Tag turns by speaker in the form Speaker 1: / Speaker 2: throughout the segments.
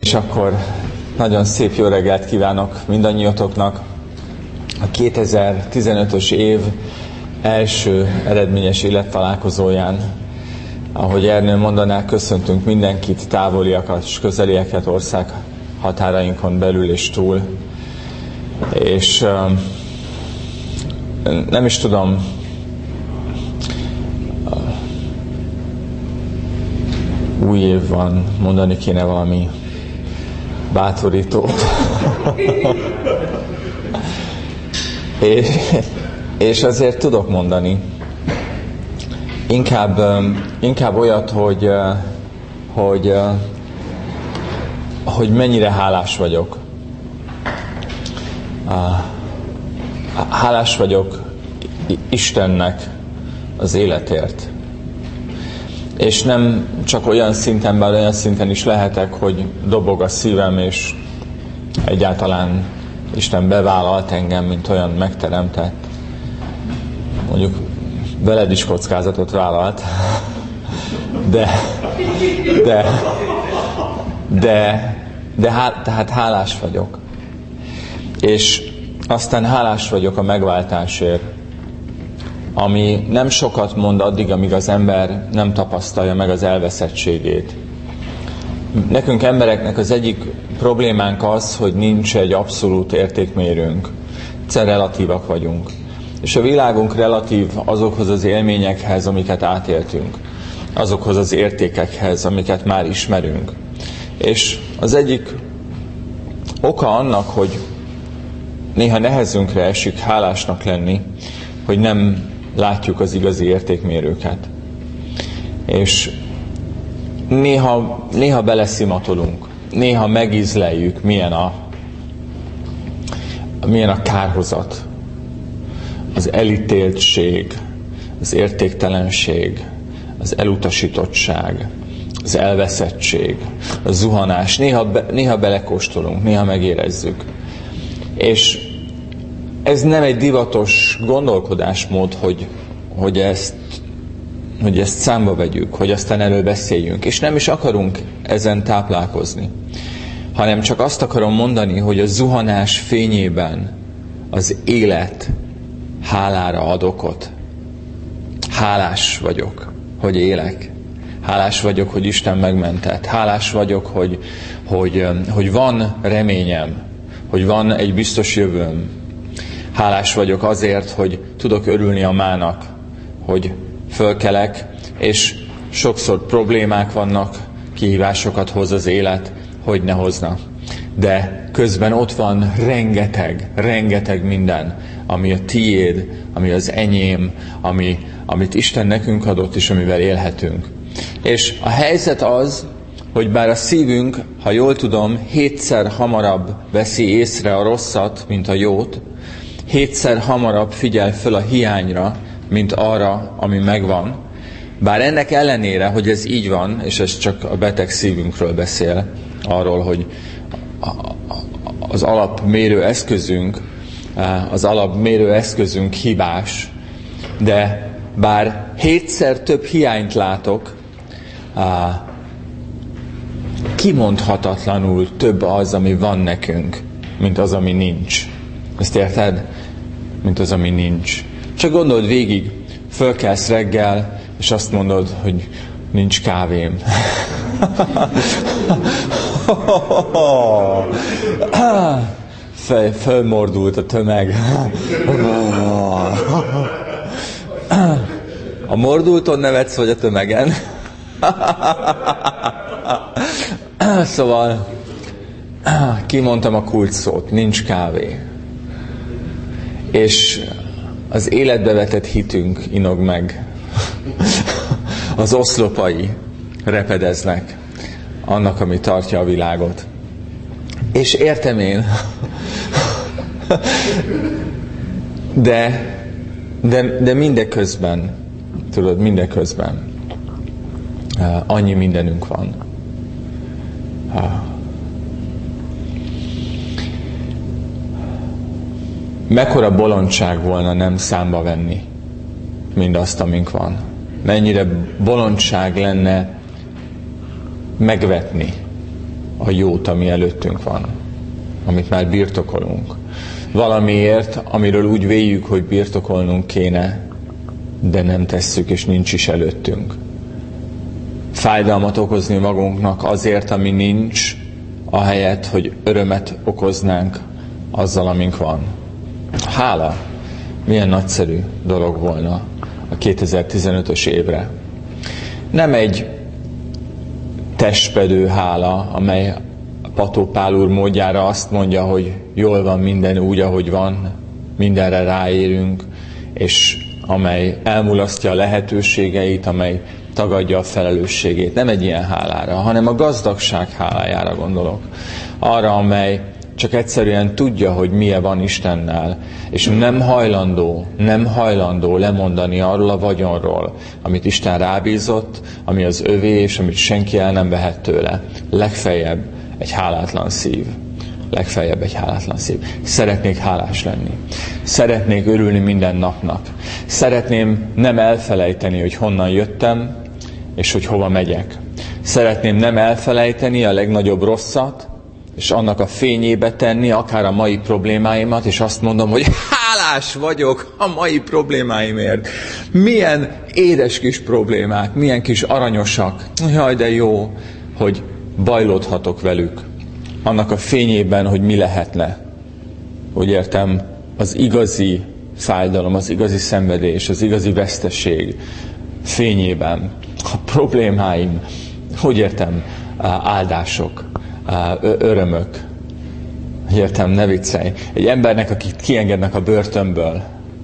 Speaker 1: És akkor nagyon szép jó reggelt kívánok mindannyiatoknak. A 2015-ös év első eredményes élettalálkozóján, ahogy Ernő mondaná, köszöntünk mindenkit, távoliakat és közelieket ország határainkon belül és túl. És nem is tudom, új év van, mondani kéne valami bátorítót. és azért tudok mondani. Inkább olyat, hogy mennyire hálás vagyok. Hálás vagyok Istennek az életért. És nem csak olyan szinten, bár olyan szinten is lehetek, hogy dobog a szívem, és egyáltalán Isten bevállalt engem, mint olyan megteremtett. Mondjuk veled is kockázatot vállalt, tehát hálás vagyok. És aztán hálás vagyok a megváltásért, ami nem sokat mond addig, amíg az ember nem tapasztalja meg az elveszettségét. Nekünk embereknek az egyik problémánk az, hogy nincs egy abszolút értékmérőnk. Relatívak vagyunk. És a világunk relatív azokhoz az élményekhez, amiket átéltünk. Azokhoz az értékekhez, amiket már ismerünk. És az egyik oka annak, hogy néha nehezünkre esik hálásnak lenni, hogy nem látjuk az igazi értékmérőket. És néha beleszimatolunk, néha megízleljük, milyen a kárhozat, az elítéltség, az értéktelenség, az elutasítottság, az elveszettség, a zuhanás. Néha belekóstolunk, néha megérezzük. És ez nem egy divatos gondolkodásmód, hogy ezt számba vegyük, hogy aztán erről beszéljünk. És nem is akarunk ezen táplálkozni, hanem csak azt akarom mondani, hogy a zuhanás fényében az élet hálára ad okot. Hálás vagyok, hogy élek. Hálás vagyok, hogy Isten megmentett. Hálás vagyok, hogy van reményem, hogy van egy biztos jövőm. Hálás vagyok azért, hogy tudok örülni a mának, hogy fölkelek, és sokszor problémák vannak, kihívásokat hoz az élet, hogy ne hozna. De közben ott van rengeteg minden, ami a tiéd, ami az enyém, amit Isten nekünk adott, és amivel élhetünk. És a helyzet az, hogy bár a szívünk, ha jól tudom, 7-szer hamarabb veszi észre a rosszat, mint a jót, 7-szer hamarabb figyel föl a hiányra, mint arra, ami megvan. Bár ennek ellenére, hogy ez így van, és ez csak a beteg szívünkről beszél, arról, hogy az alapmérő eszközünk hibás, de bár 7-szer több hiányt látok, kimondhatatlanul több az, ami van nekünk, mint az, ami nincs. Ezt érted? Mint az, ami nincs. Csak gondold végig, fölkelsz reggel, és azt mondod, hogy nincs kávém. Fölmordult a tömeg. A mordulton nevetsz, vagy a tömegen? Szóval kimondtam a kulcsszót, nincs kávé. És az életbe vetett hitünk inog meg. Az oszlopai repedeznek annak, ami tartja a világot. És értem én. De mindeközben, tudod, annyi mindenünk van. Mekkora bolondság volna nem számba venni mindazt, amink van. Mennyire bolondság lenne megvetni a jót, ami előttünk van, amit már birtokolunk. Valamiért, amiről úgy véljük, hogy birtokolnunk kéne, de nem tesszük, és nincs is előttünk. Fájdalmat okozni magunknak azért, ami nincs, ahelyett, hogy örömet okoznánk azzal, amink van. Hála, milyen nagyszerű dolog volna a 2015-ös évre. Nem egy testpedő hála, amely Pató Pál úr módjára azt mondja, hogy jól van minden úgy, ahogy van, mindenre ráérünk, és amely elmulasztja a lehetőségeit, amely tagadja a felelősségét. Nem egy ilyen hálára, hanem a gazdagság hálájára gondolok. Arra, amely csak egyszerűen tudja, hogy milyen van Istennel, és nem hajlandó lemondani arról a vagyonról, amit Isten rábízott, ami az övé, és amit senki el nem vehet tőle. Legfeljebb egy hálátlan szív. Legfeljebb egy hálátlan szív. Szeretnék hálás lenni. Szeretnék örülni minden napnak. Szeretném nem elfelejteni, hogy honnan jöttem, és hogy hova megyek. Szeretném nem elfelejteni a legnagyobb rosszat, és annak a fényébe tenni akár a mai problémáimat, és azt mondom, hogy hálás vagyok a mai problémáimért. Milyen édes kis problémák, milyen kis aranyosak. Jaj, de jó, hogy bajlódhatok velük. Annak a fényében, hogy mi lehetne. Úgy értem, az igazi fájdalom, az igazi szenvedés, az igazi veszteség fényében. A problémáim, hogy értem, áldások, örömök. Értem, ne viccelj. Egy embernek, akit kiengednek a börtönből,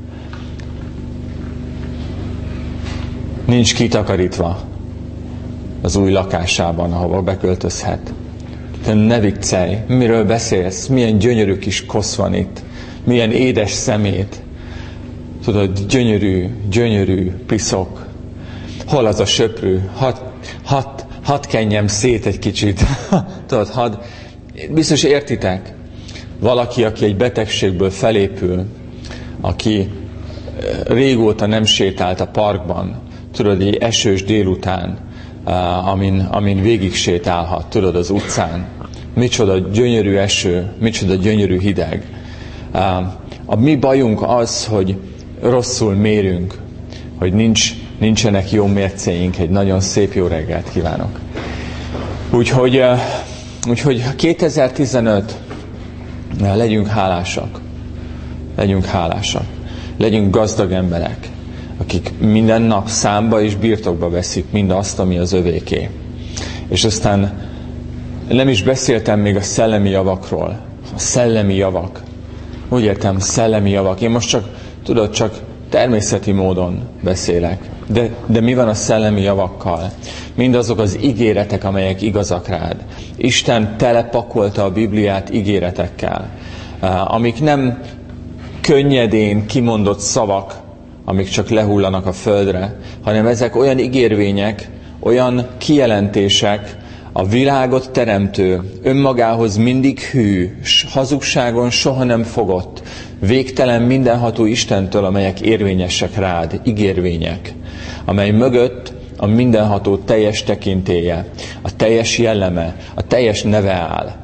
Speaker 1: nincs kitakarítva az új lakásában, ahova beköltözhet. Te ne viccelj, miről beszélsz? Milyen gyönyörű kis kosz van itt. Milyen édes szemét. Tudod, gyönyörű piszok. Hol az a söprű? Hadd kenjem szét egy kicsit. Tudod, biztos értitek. Valaki, aki egy betegségből felépül, aki régóta nem sétált a parkban, tudod, egy esős délután, amin végig sétálhat, tudod, az utcán. Micsoda gyönyörű eső, micsoda gyönyörű hideg. A mi bajunk az, hogy rosszul mérünk, hogy nincsenek jó mércéink. Egy nagyon szép jó reggelt kívánok. Úgyhogy 2015, legyünk hálásak. Legyünk hálásak. Legyünk gazdag emberek, akik minden nap számba és birtokba veszik mindazt, ami az övéké. És aztán nem is beszéltem még a szellemi javakról. A szellemi javak. Úgy értem, szellemi javak. Én most csak természeti módon beszélek. De mi van a szellemi javakkal? Mindazok az ígéretek, amelyek igazak rád. Isten telepakolta a Bibliát ígéretekkel, amik nem könnyedén kimondott szavak, amik csak lehullanak a földre, hanem ezek olyan ígérvények, olyan kijelentések, a világot teremtő, önmagához mindig hű, hazugságon soha nem fogott, végtelen mindenható Istentől, amelyek érvényesek rád, ígérvények, amely mögött a mindenható teljes tekintélye, a teljes jelleme, a teljes neve áll.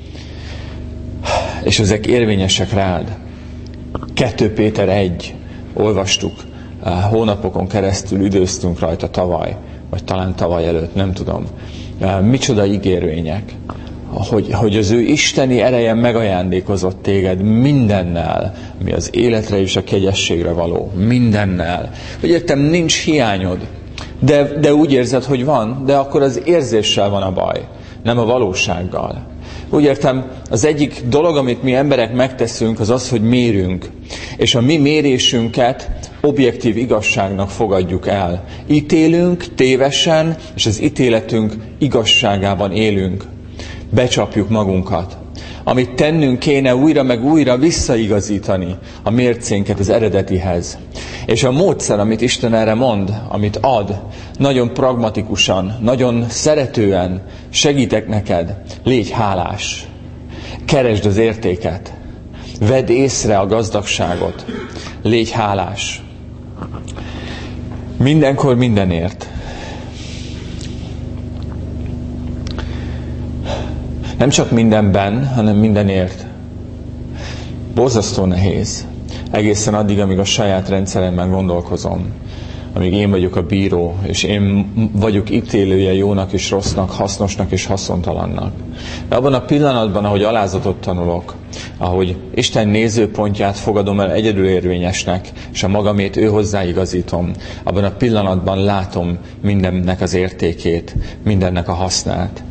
Speaker 1: És ezek érvényesek rád. 2 Péter 1, olvastuk, hónapokon keresztül időztünk rajta tavaly, vagy talán tavaly előtt, nem tudom. Micsoda ígérvények, hogy az ő isteni ereje megajándékozott téged mindennel, ami az életre és a kegyességre való, mindennel. Hogy értem, nincs hiányod, de úgy érzed, hogy van, de akkor az érzéssel van a baj, nem a valósággal. Úgy értem, az egyik dolog, amit mi emberek megteszünk, az az, hogy mérünk. És a mi mérésünket objektív igazságnak fogadjuk el. Ítélünk tévesen, és az ítéletünk igazságában élünk. Becsapjuk magunkat. Amit tennünk kéne újra meg újra visszaigazítani a mércénket az eredetihez. És a módszer, amit Isten erre mond, amit ad, nagyon pragmatikusan, nagyon szeretően segítek neked. Légy hálás. Keresd az értéket. Vedd észre a gazdagságot. Légy hálás. Mindenkor mindenért. Nem csak mindenben, hanem mindenért. Borzasztó nehéz. Egészen addig, amíg a saját rendszeremben gondolkozom. Amíg én vagyok a bíró, és én vagyok ítélője jónak és rossznak, hasznosnak és haszontalannak. De abban a pillanatban, ahogy alázatot tanulok, ahogy Isten nézőpontját fogadom el egyedül érvényesnek, és a magamét ő hozzáigazítom, abban a pillanatban látom mindennek az értékét, mindennek a hasznát.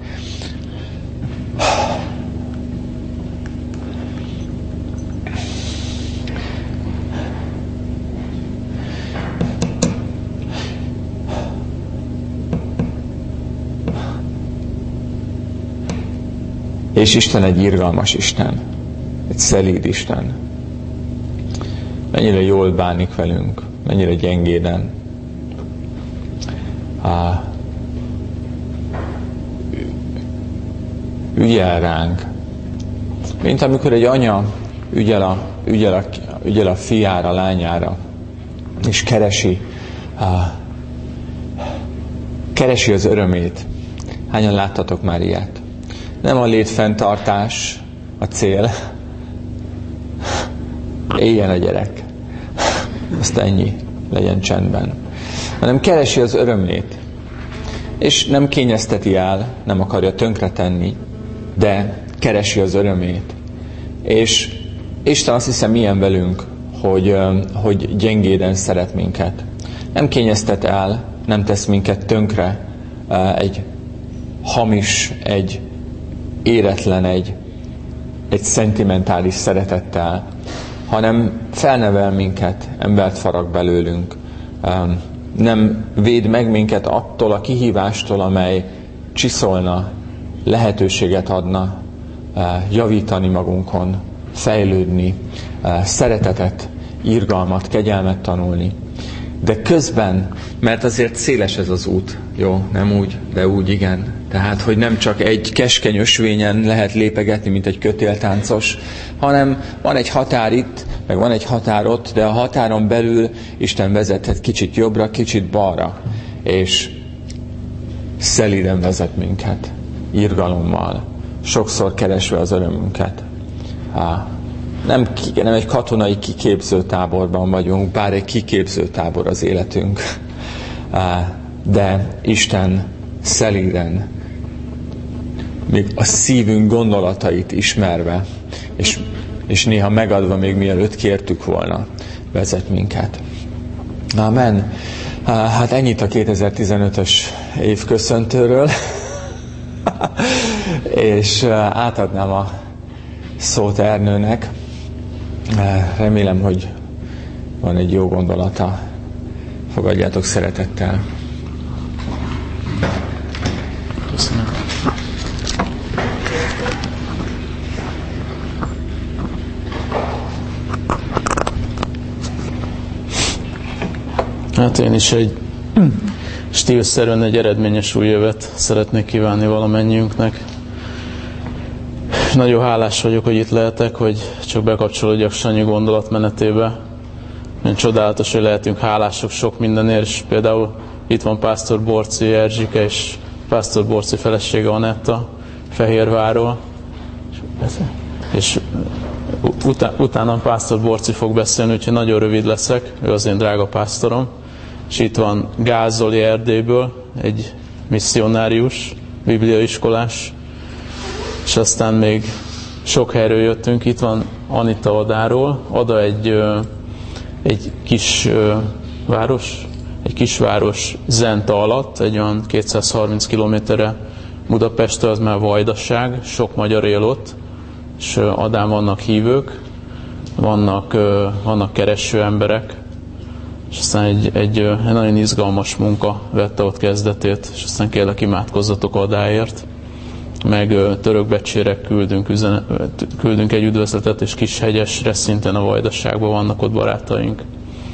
Speaker 1: És Isten egy irgalmas Isten, egy szelíd Isten. Mennyire jól bánik velünk, mennyire gyengéden. Ügyel ránk. Mint amikor egy anya ügyel a fiára, lányára, és keresi az örömét. Hányan láttatok már ilyet? Nem a létfenntartás a cél. Éljen a gyerek. Azt ennyi. Legyen csendben. Hanem keresi az örömét. És nem kényezteti el, nem akarja tönkretenni, de keresi az örömét. És Isten azt hiszem ilyen velünk, hogy gyengéden szeret minket. Nem kényeztet el, nem tesz minket tönkre egy hamis, egy éretlen, egy szentimentális szeretettel, hanem felnevel minket, embert farag belőlünk. Nem véd meg minket attól a kihívástól, amely csiszolna, lehetőséget adna javítani magunkon, fejlődni, szeretetet, irgalmat, kegyelmet tanulni. De közben, mert azért széles ez az út, jó, nem úgy, de úgy igen. Tehát, hogy nem csak egy keskeny ösvényen lehet lépegetni, mint egy kötéltáncos, hanem van egy határ itt, meg van egy határ ott, de a határon belül Isten vezethet kicsit jobbra, kicsit balra, és szelíden vezet minket, irgalommal, sokszor keresve az örömünket. Nem egy katonai kiképzőtáborban vagyunk, bár egy kiképzőtábor az életünk, de Isten szelíden, még a szívünk gondolatait ismerve, és néha megadva még mielőtt kértük volna, vezet minket. Amen. Hát ennyit a 2015-ös év köszöntőről, és átadnám a szót Ernőnek. Remélem, hogy van egy jó gondolata. Fogadjátok szeretettel.
Speaker 2: Köszönöm. Hát én is egy stílszerűen egy eredményes új évet szeretnék kívánni valamennyiünknek. Nagyon hálás vagyok, hogy itt lehetek, hogy csak bekapcsolódjak Sanyi gondolatmenetébe. Nagyon csodálatos, hogy lehetünk hálások sok mindenért, és például itt van Pásztor Borci Erzsike, és Pásztor Borci felesége Anetta Fehérvárról. És utána Pásztor Borci fog beszélni, úgyhogy nagyon rövid leszek, ő az én drága pásztorom. És itt van Gál Zoli Erdélyből, egy misszionárius, bibliaiskolás, és aztán még sok helyről jöttünk. Itt van Anita Adáról. Ada egy kisváros Zenta alatt, egy olyan 230 kilométerre Budapesttől, az már Vajdaság, sok magyar él ott, és Adán vannak hívők, vannak kereső emberek, és aztán egy nagyon izgalmas munka vette ott kezdetét, és aztán kérlek imádkozzatok Adáért. Meg Törökbecsére küldünk egy üdvözletet, és Kishegyesre, szintén a Vajdaságban vannak ott barátaink.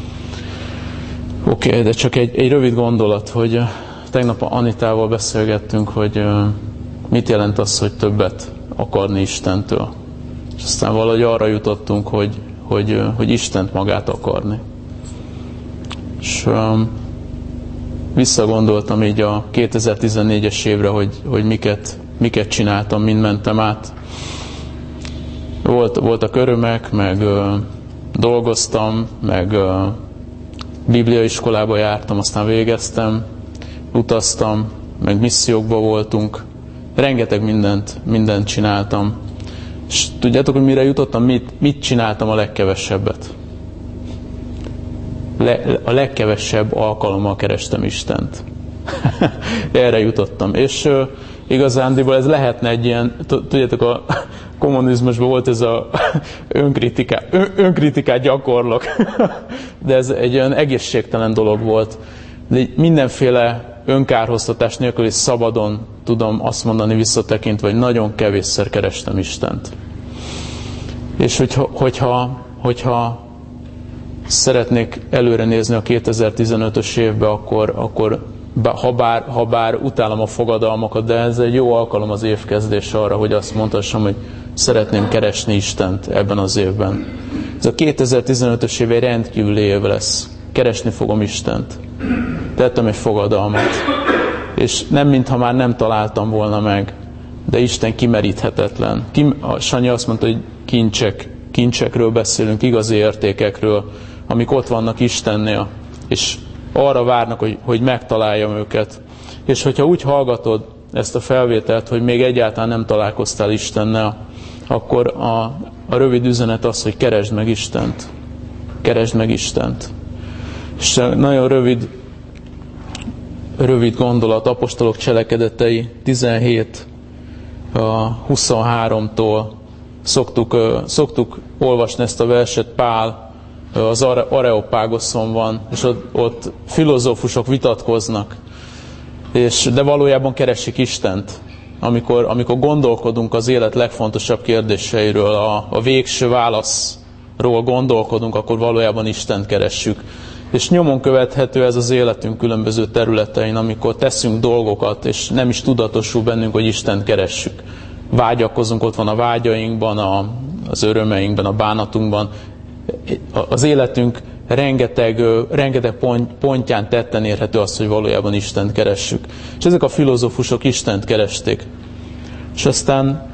Speaker 2: Oké, de csak egy rövid gondolat, hogy tegnap Anitával beszélgettünk, hogy mit jelent az, hogy többet akarni Istentől. És aztán valahogy arra jutottunk, hogy Istent magát akarni. És visszagondoltam így a 2014-es évre, hogy miket miket csináltam, mind mentem át. Voltak örömek, meg dolgoztam, meg bibliaiskolába jártam, aztán végeztem, utaztam, meg missziókba voltunk. Rengeteg mindent csináltam. És tudjátok, hogy mire jutottam? Mit csináltam a legkevesebbet? A legkevesebb alkalommal kerestem Istent. Erre jutottam. És igazándiból ez lehetne egy ilyen, tudjátok, a kommunizmusban volt ez a önkritikát gyakorlok. De ez egy olyan egészségtelen dolog volt. De mindenféle önkárhoztatás nélkül is szabadon tudom azt mondani visszatekintve, hogy nagyon kevésszer kerestem Istent. És hogyha szeretnék előre nézni a 2015-ös évbe, akkor ha bár utálom a fogadalmakat, de ez egy jó alkalom az évkezdés arra, hogy azt mondhassam, hogy szeretném keresni Istent ebben az évben. Ez a 2015-ös év egy rendkívüli év lesz. Keresni fogom Istent. Tettem egy fogadalmat. És nem mintha már nem találtam volna meg, de Isten kimeríthetetlen. Sanyi azt mondta, hogy kincsekről beszélünk, igazi értékekről, amik ott vannak Istennél, és arra várnak, hogy megtaláljam őket. És hogyha úgy hallgatod ezt a felvételt, hogy még egyáltalán nem találkoztál Istennel, akkor a rövid üzenet az, hogy keresd meg Istent. Keresd meg Istent. És nagyon rövid gondolat, apostolok cselekedetei 17-23-tól szoktuk olvasni ezt a verset. Pál az Areopágoszon van, és ott filozófusok vitatkoznak, de valójában keresik Istent. Amikor gondolkodunk az élet legfontosabb kérdéseiről, a végső válaszról gondolkodunk, akkor valójában Istent keressük. És nyomon követhető ez az életünk különböző területein, amikor teszünk dolgokat, és nem is tudatosul bennünk, hogy Istent keressük. Vágyakozunk, ott van a vágyainkban, az örömeinkben, a bánatunkban. Az életünk rengeteg pontján tetten érhető az, hogy valójában Istent keressük. És ezek a filozófusok Istent keresték. És aztán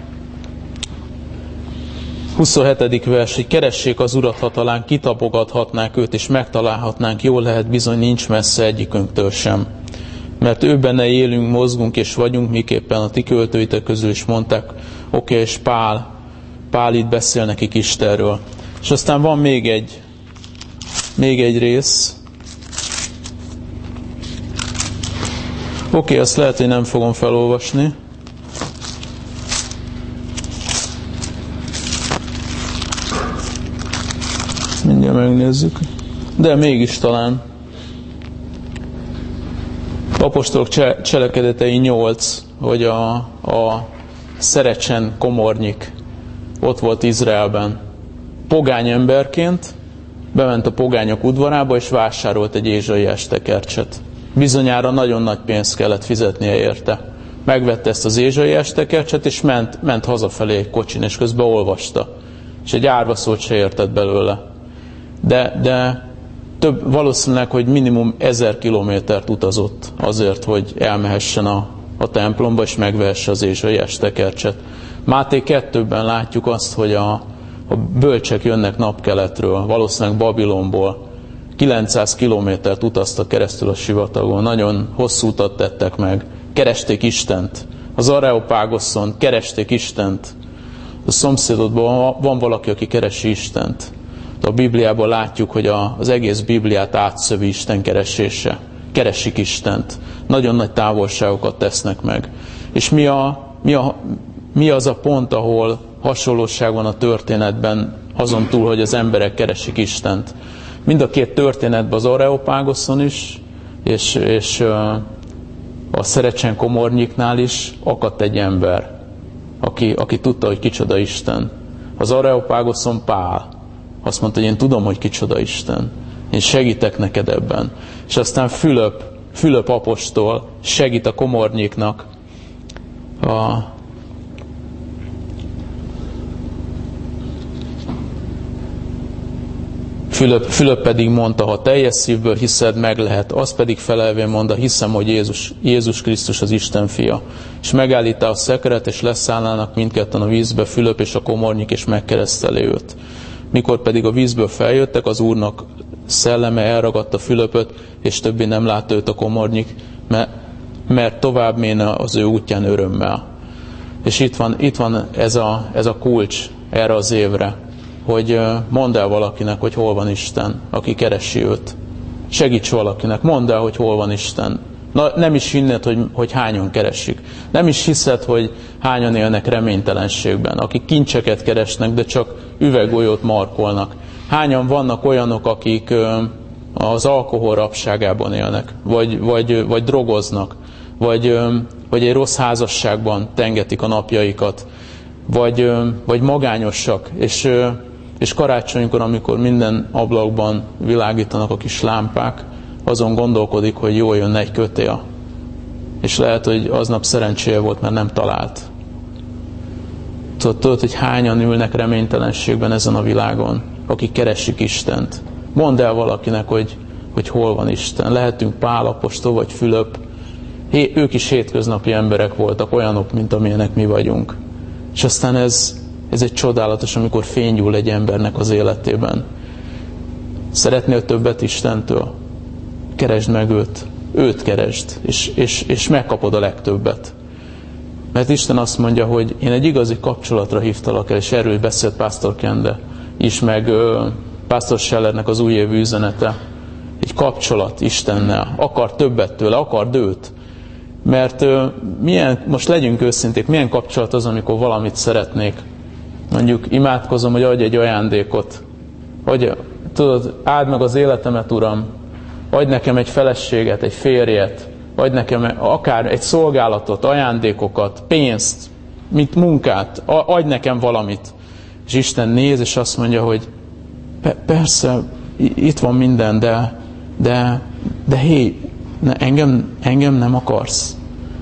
Speaker 2: 27. vers, hogy keressék az Urat, ha talán kitapogathatnák őt, és megtalálhatnánk, jól lehet, bizony nincs messze egyikünktől sem. Mert ő benne élünk, mozgunk és vagyunk, miképpen a ti költőitek közül is mondták, oké, és Pál itt beszél nekik Istenről. És aztán van még egy rész. Oké, azt lehet, hogy nem fogom felolvasni. Mindjárt megnézzük. De mégis talán. Apostolok cselekedetei 8, hogy a Szerecsen komornyik ott volt Izraelben. Pogány emberként bement a pogányok udvarába, és vásárolt egy ézsaiás tekercset. Bizonyára nagyon nagy pénzt kellett fizetnie érte. Megvette ezt az ézsaiás tekercset, és ment hazafelé egy kocsin, és közben olvasta. És egy árva szót se értett belőle. De valószínűleg, hogy minimum 1000 kilométert utazott azért, hogy elmehessen a templomba, és megvehesse az ézsaiás tekercset. Máté 2-ben látjuk azt, hogy a bölcsek jönnek napkeletről, valószínűleg Babilonból. 900 kilométert utaztak keresztül a sivatagon, nagyon hosszú utat tettek meg. Keresték Istent. Az Areopágoszon keresték Istent. A szomszédodban van valaki, aki keresi Istent. De a Bibliában látjuk, hogy az egész Bibliát átszövi Isten keresése. Keresik Istent. Nagyon nagy távolságokat tesznek meg. És mi az a pont, ahol hasonlóság van a történetben, azon túl, hogy az emberek keresik Istent? Mind a két történetben, az Areopágoszon is, és a Szerecsen komornyiknál is akadt egy ember, aki tudta, hogy kicsoda Isten. Az Areopágoszon Pál azt mondta, hogy én tudom, hogy kicsoda Isten. Én segítek neked ebben. És aztán Fülöp apostol segít a komornyiknak Fülöp pedig mondta, ha teljes szívből hiszed, meg lehet. Az pedig felelvén mondta, hiszem, hogy Jézus Krisztus az Isten fia. És megállítá a szekeret, és leszállnának mindketten a vízbe, Fülöp és a komornyik, és megkereszteli őt. Mikor pedig a vízből feljöttek, az Úrnak szelleme elragadta Fülöpöt, és többé nem látta őt a komornyik, mert tovább méne az ő útján örömmel. És itt van ez a kulcs erre az évre, hogy mondd el valakinek, hogy hol van Isten, aki keresi őt. Segíts valakinek, mondd el, hogy hol van Isten. Nem is hinnéd, hogy hányan keresik. Nem is hiszed, hogy hányan élnek reménytelenségben, akik kincseket keresnek, de csak üveggolyót markolnak. Hányan vannak olyanok, akik az alkohol rabságában élnek, vagy drogoznak, vagy egy rossz házasságban tengetik a napjaikat, vagy magányosak, és karácsonykor, amikor minden ablakban világítanak a kis lámpák, azon gondolkodik, hogy jól jönne egy kötél. És lehet, hogy aznap szerencséje volt, mert nem talált. Tudod, hogy hányan ülnek reménytelenségben ezen a világon, akik keresik Istent. Mondd el valakinek, hogy hol van Isten. Lehetünk Pál apostol vagy Fülöp. Ők is hétköznapi emberek voltak, olyanok, mint amilyenek mi vagyunk. És aztán ez egy csodálatos, amikor fény gyúl egy embernek az életében. Szeretnél többet Istentől? Keresd meg őt. Őt keresd, és megkapod a legtöbbet. Mert Isten azt mondja, hogy én egy igazi kapcsolatra hívtalak el, és erről beszélt Pásztor Kende is, meg Pásztor Schellernek az újévi üzenete. Egy kapcsolat Istennel. Akar többet tőle, akard őt. Mert most legyünk őszinték, milyen kapcsolat az, amikor valamit szeretnék. Mondjuk imádkozom, hogy adj egy ajándékot. Tudod, áld meg az életemet, Uram. Adj nekem egy feleséget, egy férjet. Adj nekem akár egy szolgálatot, ajándékokat, pénzt, mint munkát. Adj nekem valamit. És Isten néz, és azt mondja, hogy persze, itt van minden, de hé, engem nem akarsz.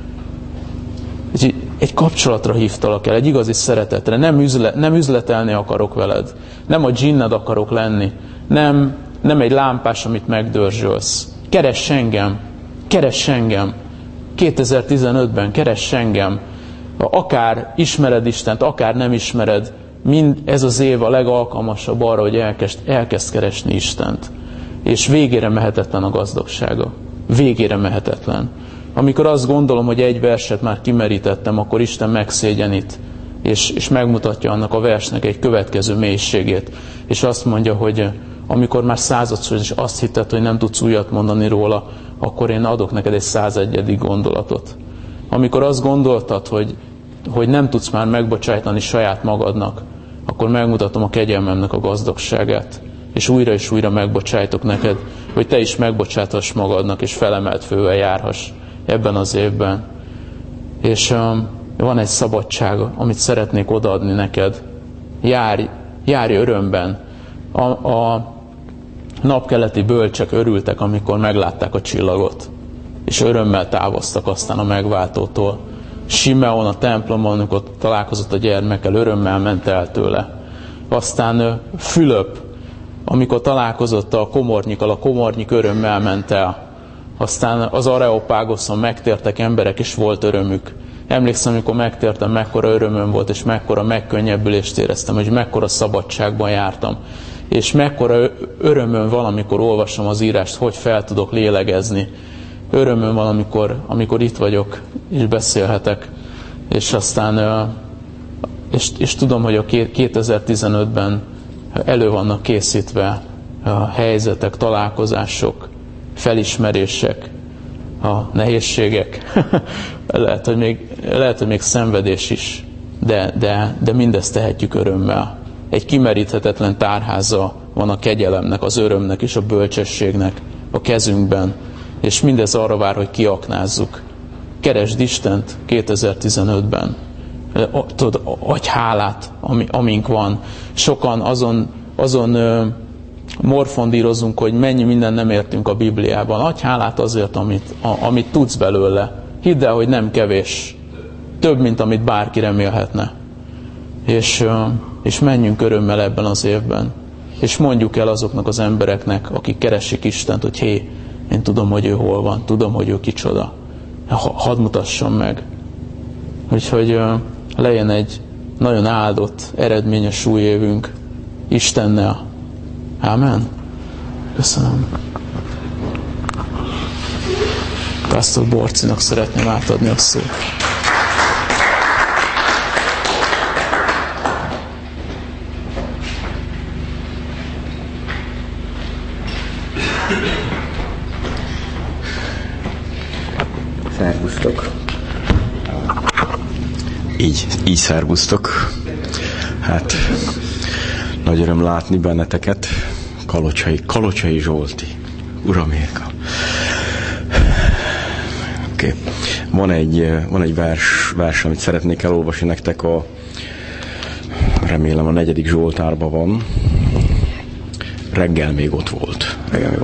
Speaker 2: Egy kapcsolatra hívtalak el, egy igazi szeretetre. Nem üzletelni akarok veled. Nem a dzsinned akarok lenni. Nem egy lámpás, amit megdörzsölsz. Keress engem. Keress engem. 2015-ben keress engem. Akár ismered Istent, akár nem ismered, ez az év a legalkalmasabb arra, hogy elkezd keresni Istent. És végére mehetetlen a gazdagsága. Végére mehetetlen. Amikor azt gondolom, hogy egy verset már kimerítettem, akkor Isten megszégyenít, és megmutatja annak a versnek egy következő mélységét. És azt mondja, hogy amikor már századszor is azt hitted, hogy nem tudsz újat mondani róla, akkor én adok neked egy 101. gondolatot. Amikor azt gondoltad, hogy nem tudsz már megbocsájtani saját magadnak, akkor megmutatom a kegyelmemnek a gazdagságát. És újra megbocsájtok neked, hogy te is megbocsátass magadnak, és felemelt fővel járhass ebben az évben. És van egy szabadság, amit szeretnék odaadni neked. Járj örömben. A napkeleti bölcsek örültek, amikor meglátták a csillagot, és örömmel távoztak aztán a megváltótól. Simeon a templomon, amikor találkozott a gyermekkel, örömmel ment el tőle. Aztán Fülöp, amikor találkozott a komornyikkal, a komornyik örömmel ment el. Aztán az Areopágoszon megtértek emberek, és volt örömük. Emlékszem, amikor megtértem, mekkora örömöm volt, és mekkora megkönnyebbülést éreztem, hogy mekkora szabadságban jártam. És mekkora örömöm van, amikor olvasom az írást, hogy fel tudok lélegezni. Örömöm van, amikor itt vagyok, és beszélhetek. És aztán, és tudom, hogy a 2015-ben elő vannak készítve a helyzetek, találkozások, felismerések, a nehézségek. lehet, hogy még szenvedés is, de mindezt tehetjük örömmel. Egy kimeríthetetlen tárháza van a kegyelemnek, az örömnek és a bölcsességnek a kezünkben, és mindez arra vár, hogy kiaknázzuk. Keresd Istent 2015-ben. Tudod, adj hálát, amink van. Sokan azon morfondírozunk, hogy mennyi minden nem értünk a Bibliában. Adj hálát azért, amit tudsz belőle. Hidd el, hogy nem kevés. Több, mint amit bárki remélhetne. És menjünk örömmel ebben az évben. és mondjuk el azoknak az embereknek, akik keresik Istent, hogy hé, én tudom, hogy ő hol van, tudom, hogy ő kicsoda. Hadd mutassam meg. Úgyhogy legyen egy nagyon áldott, eredményes új évünk Istennel. Ámen. Köszönöm. Pásztor Borcinak szeretném átadni a szót.
Speaker 3: Szervusztok. Így szervusztok. Hát, nagy öröm látni benneteket. Kalocsai Zsolti. Uramérka. Oké. Van egy vers, amit szeretnék elolvasni nektek, remélem a 4. Zsoltárban van. Reggel még ott volt.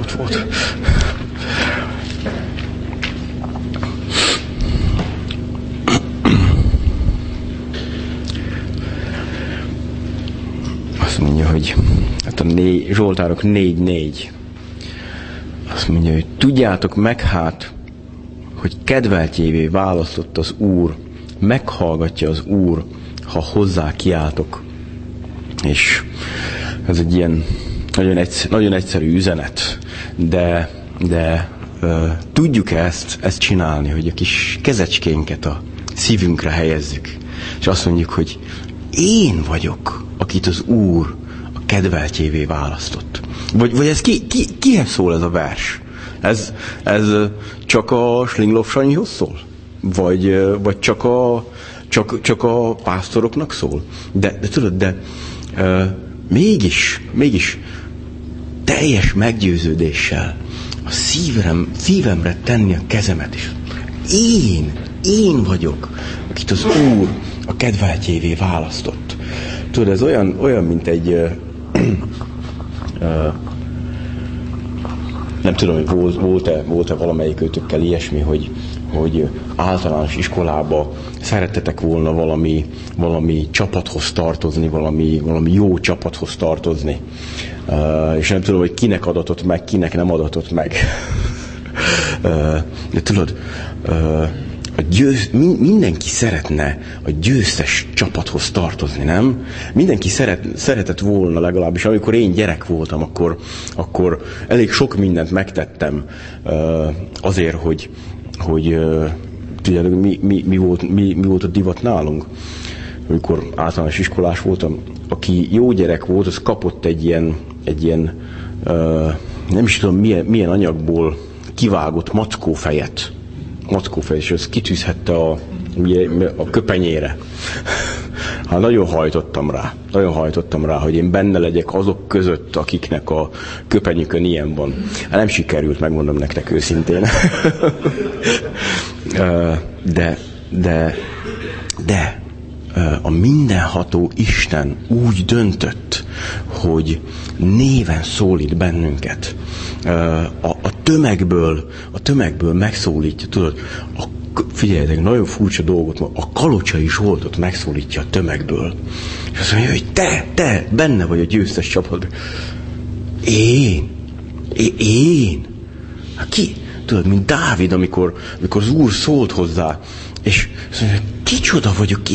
Speaker 3: Azt mondja, hogy hát a Zsoltárok 4:4. Azt mondja, hogy tudjátok meg hát, hogy kedveltjévé választott az Úr, meghallgatja az Úr, ha hozzá kiáltok. És ez egy ilyen nagyon egyszerű üzenet, de tudjuk ezt csinálni, hogy a kis kezecskénket a szívünkre helyezzük, és azt mondjuk, hogy én vagyok, akit az Úr a kedveltjévé választott. Vagy ez kihez szól ez a vers? Ez csak a Slinglov Sanyihoz szól? Vagy csak a pásztoroknak szól? De tudod, mégis teljes meggyőződéssel a szívemre tenni a kezemet is. Én vagyok, akit az Úr a kedveltjévé választott. Tudod, ez olyan mint egy nem tudom, hogy volt-e valamelyik őtökkel ilyesmi, hogy általános iskolába szerettetek volna valami csapathoz tartozni, valami jó csapathoz tartozni. És nem tudom, hogy kinek adatott meg, kinek nem adatott meg. De tudod, mindenki szeretne a győztes csapathoz tartozni, nem? Mindenki szeretett volna, legalábbis amikor én gyerek voltam, akkor elég sok mindent megtettem azért, hogy tudjátok, mi volt a divat nálunk. Amikor általános iskolás voltam, aki jó gyerek volt, az kapott egy ilyen nem is tudom milyen anyagból kivágott mackófejet, és ezt kitűzhette a köpenyére. Hát nagyon hajtottam rá, hogy én benne legyek azok között, akiknek a köpenyükön ilyen van. Hát nem sikerült, megmondom nektek őszintén. De a mindenható Isten úgy döntött, hogy néven szólít bennünket. A tömegből megszólítja, tudod, figyeljetek, nagyon furcsa dolgot, a Kalocsai Zsoltot megszólítja a tömegből. És azt mondja, hogy te, benne vagy a győztes csapatban. Én? Hát ki? Tudod, mint Dávid, amikor az Úr szólt hozzá, és azt mondja, kicsoda vagyok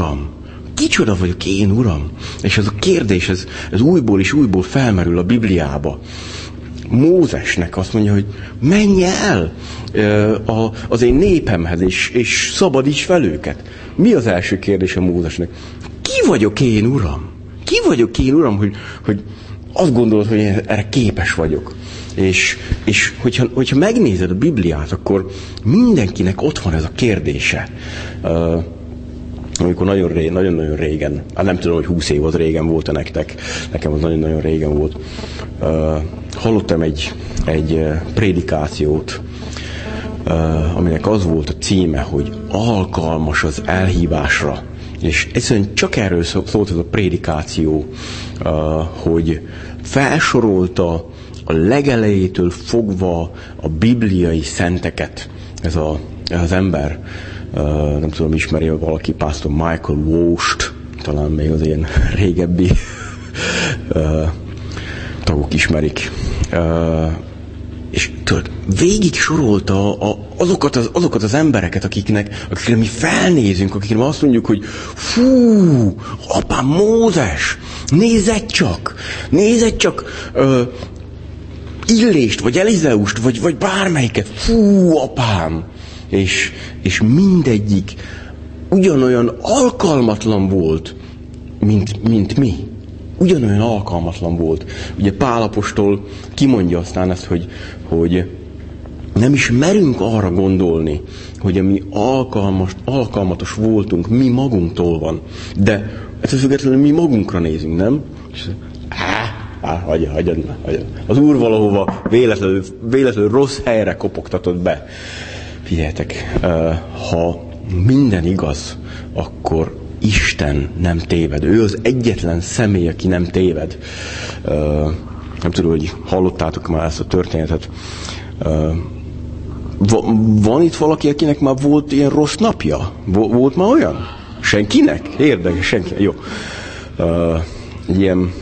Speaker 3: én, Uram? És ez a kérdés, ez újból és újból felmerül a Bibliába. Mózesnek azt mondja, hogy menj el az én népemhez, és szabadíts fel őket. Mi az első kérdés a Mózesnek? Ki vagyok én, Uram, hogy azt gondolod, hogy én erre képes vagyok. És hogyha megnézed a Bibliát, akkor mindenkinek ott van ez a kérdése. Amikor nagyon-nagyon régen, hát nem tudom, hogy 20 év az régen volt-e nektek, nekem az nagyon-nagyon régen volt, hallottam egy prédikációt, aminek az volt a címe, hogy alkalmas az elhívásra. És egyszerűen csak erről szólt ez a prédikáció, hogy felsorolta a legelejétől fogva a bibliai szenteket. Ez az ember, nem tudom, ismeri valaki, pásztor Michael Walsh-t, talán még az ilyen régebbi tagok ismerik. És tudod, végig sorolta azokat az embereket, akikre mi felnézünk, akikre azt mondjuk, hogy fú, apám Mózes, nézed csak Illést, vagy Elizeust, vagy bármelyiket, fú, apám. És mindegyik ugyanolyan alkalmatlan volt, mint mi. Ugyanolyan alkalmatlan volt. Ugye Pál apostol kimondja aztán ezt, hogy nem is merünk arra gondolni, hogy mi alkalmatos voltunk, mi magunktól van. De ettől függetlenül mi magunkra nézünk, nem? Hagyjad. Az Úr valahova véletlenül rossz helyre kopogtatott be. Figyeljetek, ha minden igaz, akkor Isten nem téved. Ő az egyetlen személy, aki nem téved. Nem tudom, hogy hallottátok már ezt a történetet. Van itt valaki, akinek már volt ilyen rossz napja? Volt már olyan? Senkinek? Érdekes, senkinek. Jó. Ilyen...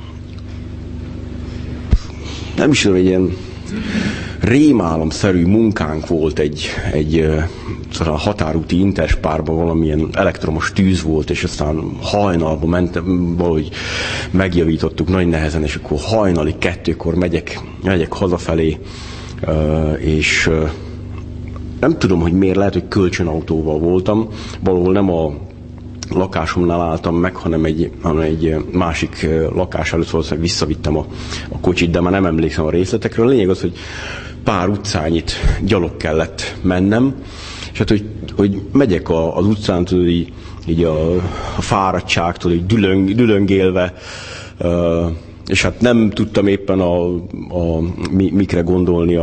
Speaker 3: Nem is tudom, egy ilyen rémálomszerű munkánk volt egy határúti interspárban, valamilyen elektromos tűz volt, és aztán hajnalban mentem, valahogy megjavítottuk nagy nehezen, és akkor hajnali 2-kor megyek hazafelé, és nem tudom, hogy miért, lehet, hogy kölcsönautóval voltam, valahol nem a lakásomnál álltam meg, hanem egy másik lakás előtt valószínűleg visszavittem a kocsit, de már nem emlékszem a részletekről. A lényeg az, hogy pár utcányit gyalog kellett mennem, és hát, hogy megyek az utcán, tudod, így a fáradtságtól, így dülöngélve, és hát nem tudtam éppen mikre gondolni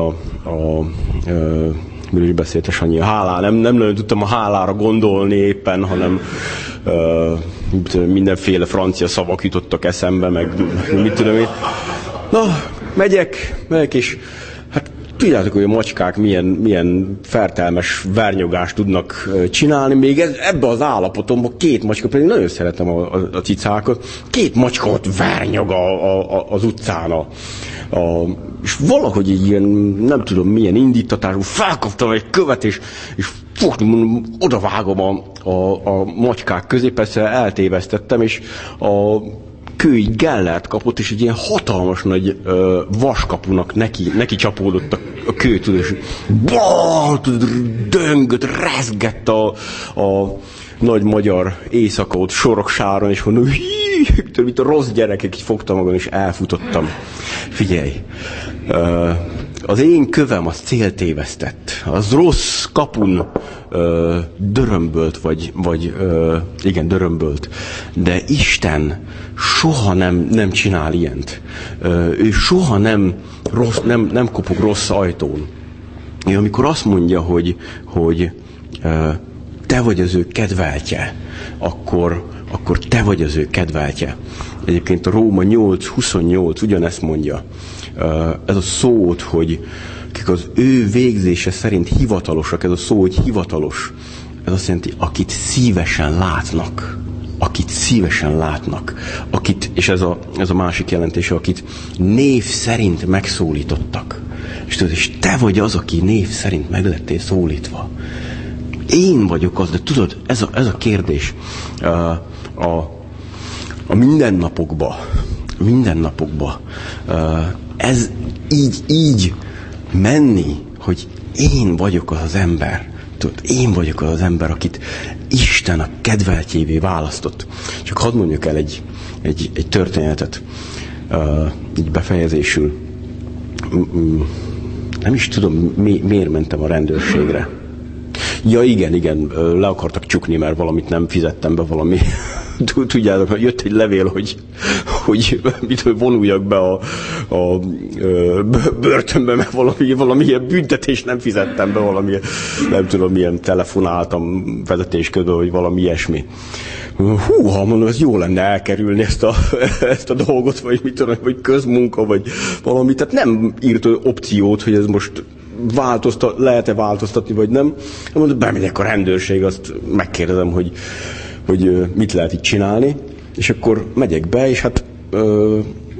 Speaker 3: miről is beszéltes annyi, a hálá, nem nagyon tudtam a hálára gondolni éppen, hanem mindenféle francia szavak jutottak eszembe, meg mit tudom én. Na, megyek, és hát tudjátok, hogy a macskák milyen fertelmes vernyogást tudnak csinálni, még ebbe az állapotomban 2 macska, pedig nagyon szeretem a cicákat, 2 macska ott vernyog az utcán és valahogy egy ilyen, nem tudom milyen indítatású, felkaptam egy követ, és odavágom a macskák közé, persze eltévesztettem, és a kő így gellert kapott, és egy ilyen hatalmas nagy vaskapunak neki csapódott a kő, és döngött, rezgett a nagy magyar éjszaka ott Soroksáron, és mondom, mint a rossz gyerekek, így fogtam magam, és elfutottam. Figyelj, az én kövem az céltévesztett, az rossz kapun dörömbölt, vagy igen, dörömbölt, de Isten soha nem csinál ilyent. Ő soha nem kopog rossz ajtón. Ő amikor azt mondja, hogy te vagy az ő kedveltje, akkor te vagy az ő kedveltje. Egyébként a Róma 8:28 ugyanezt mondja. Ez a szót, hogy akik az ő végzése szerint hivatalosak, ez a szó, hogy hivatalos, ez azt jelenti, akit szívesen látnak. Akit szívesen látnak. És ez a másik jelentése, akit név szerint megszólítottak. És tudod, és te vagy az, aki név szerint meg lettél szólítva. Én vagyok az, de tudod, ez a kérdés a mindennapokba ez így menni, hogy én vagyok az ember. Tudod, én vagyok az ember, akit Isten a kedveltjévé választott. Csak hadd mondjuk el egy történetet így befejezésül. Nem is tudom, miért mentem a rendőrségre. Ja, igen, le akartak csukni, mert valamit nem fizettem be, valami. Tudjátok, jött egy levél, hogy vonuljak be a börtönbe, mert valamilyen büntetést nem fizettem be, valamilyen, nem tudom, milyen telefonáltam vezetés közben, vagy valami ilyesmi. Húha, mondom, ez jó lenne elkerülni ezt a dolgot, vagy mit tudom, vagy közmunka, vagy valami. Tehát nem írt opciót, hogy ez most lehet-e változtatni, vagy nem. Mondom, bemegyek a rendőrség, azt megkérdezem, hogy mit lehet itt csinálni, és akkor megyek be, és hát